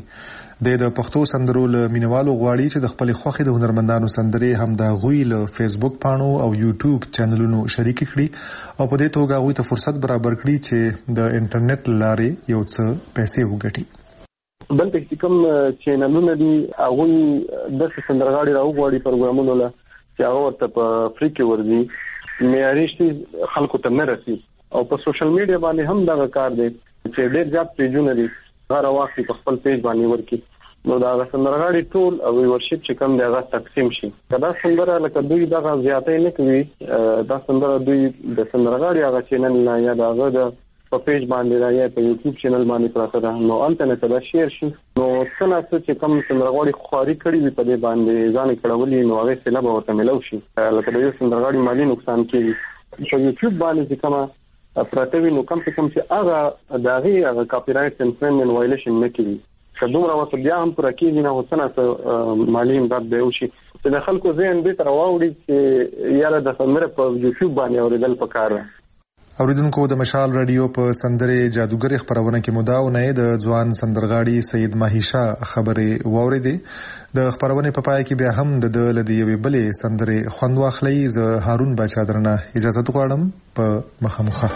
د پښتو سندرو له مینوالو غواړي چې د خپل خوښې د هنرمندانو سندرې هم د غوي له فیسبوک پاڼو او یوټیوب چینلونو شریک کړي او په دې توګه غوي ته فرصت برابر کړي چې د انټرنیټ لارې یو څه پیسې وګټي. بلته چې کوم چینلونه دي هغه د سندرغاړي راوغواړي پروګرامونو له چې هغه ورته په فری کې ورځي معیاري شي خلکو ته نه رسي او په سوشل میډیا باندې هم دا کار دی چې ډېر زیات پیجونه دي هغه واخلي په خپل پیج باندې ورکی نو دا سندرغاړي ټول او ورشپ چې کوم دی هغه تقسیم شي. دا سندره لکه دوی دا زیاتې نه کوي دا سندره دوی د سندرغاړي هغه چینل نه یا دا هغه د په پیج باندې را یا په یوټیوب چینل باندې پراته ده نو انټرنیټ ته شیر شي نو څنګه چې کوم سندرغاړي خواري کړی وي په دې باندې ځان کړولې نو هغه سیلاب ورته ملو شي لکه د یو سندرغاړي مالی نقصان کیږي په یوټیوب باندې چې کومه پراته وي نو کم څه کم چې هغه داغي هغه کاپی رائټ انفرینجمنت وایلیشن نه کوي که دومره وخت بیا هم پر کېږي نه څنګه مالی امداد به وشي چې د خلکو ذهن به تر واوړي چې یاره د سندره په یوټیوب باندې اوریدل پکاره. اوریدونکو د مشال رادیو په سندرې جادوګر خبرونه کې مداونه د ځوان سندرغاړي سید ماهیشا خبرې واوریدې د خبرونه په پای کې بیا هم د لدی یوې بلې سندرې خوند واخلي. زه هارون باچا درنه اجازه غواړم په مخامخه.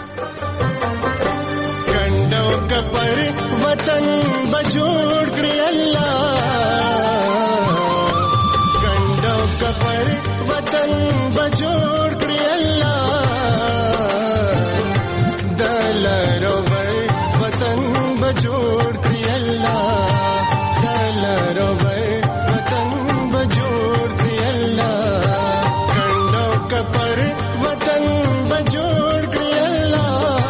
ګندو کپر وطن بجوړ کړی الله ګندو کپر وطن بجوړ کړی الله دلارو وطن بجوړ کړی الله دلارو وطن بجوړ کړی الله ګندو کپر وطن بجوړ کړی الله.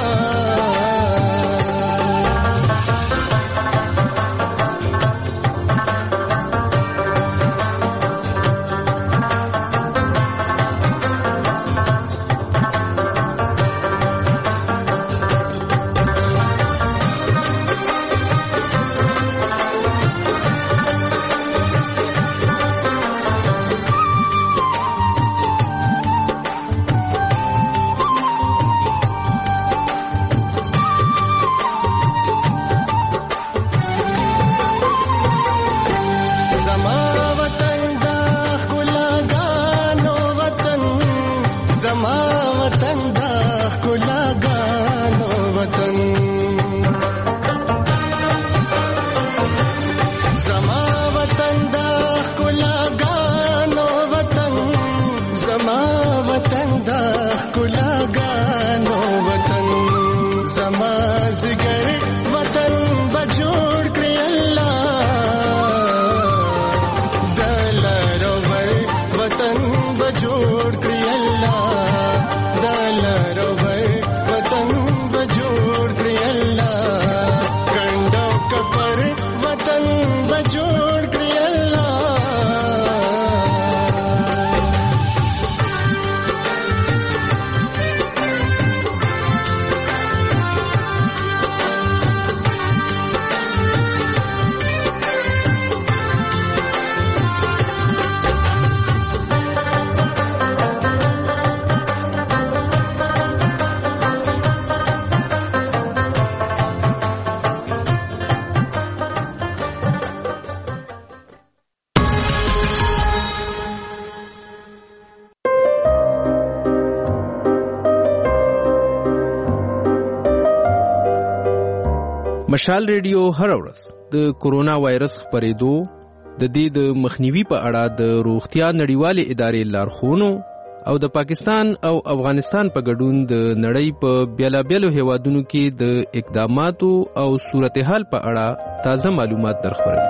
مشال ریډیو هر ورځ د کورونا وایرس خپرېدو د دې د مخنیوي په اړه د روغتیا نړیوالې ادارې لارښوونو او د پاکستان او افغانستان په ګډون د نړۍ په بیلابیلو هیوادونو کې د اقداماتو او صورتحال په اړه تازه معلومات درخبروي.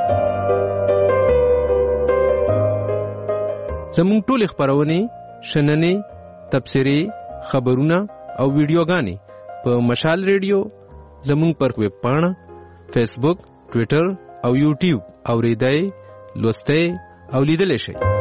زموږ ټول خبرونه شننې تبصرې خبرونه او ویډیوګانې په مشال ریډیو زمون پر ویب پاڼه فیسبوک ټویټر او یوټیوب اوریدای لوستئ او لیدلی شئ.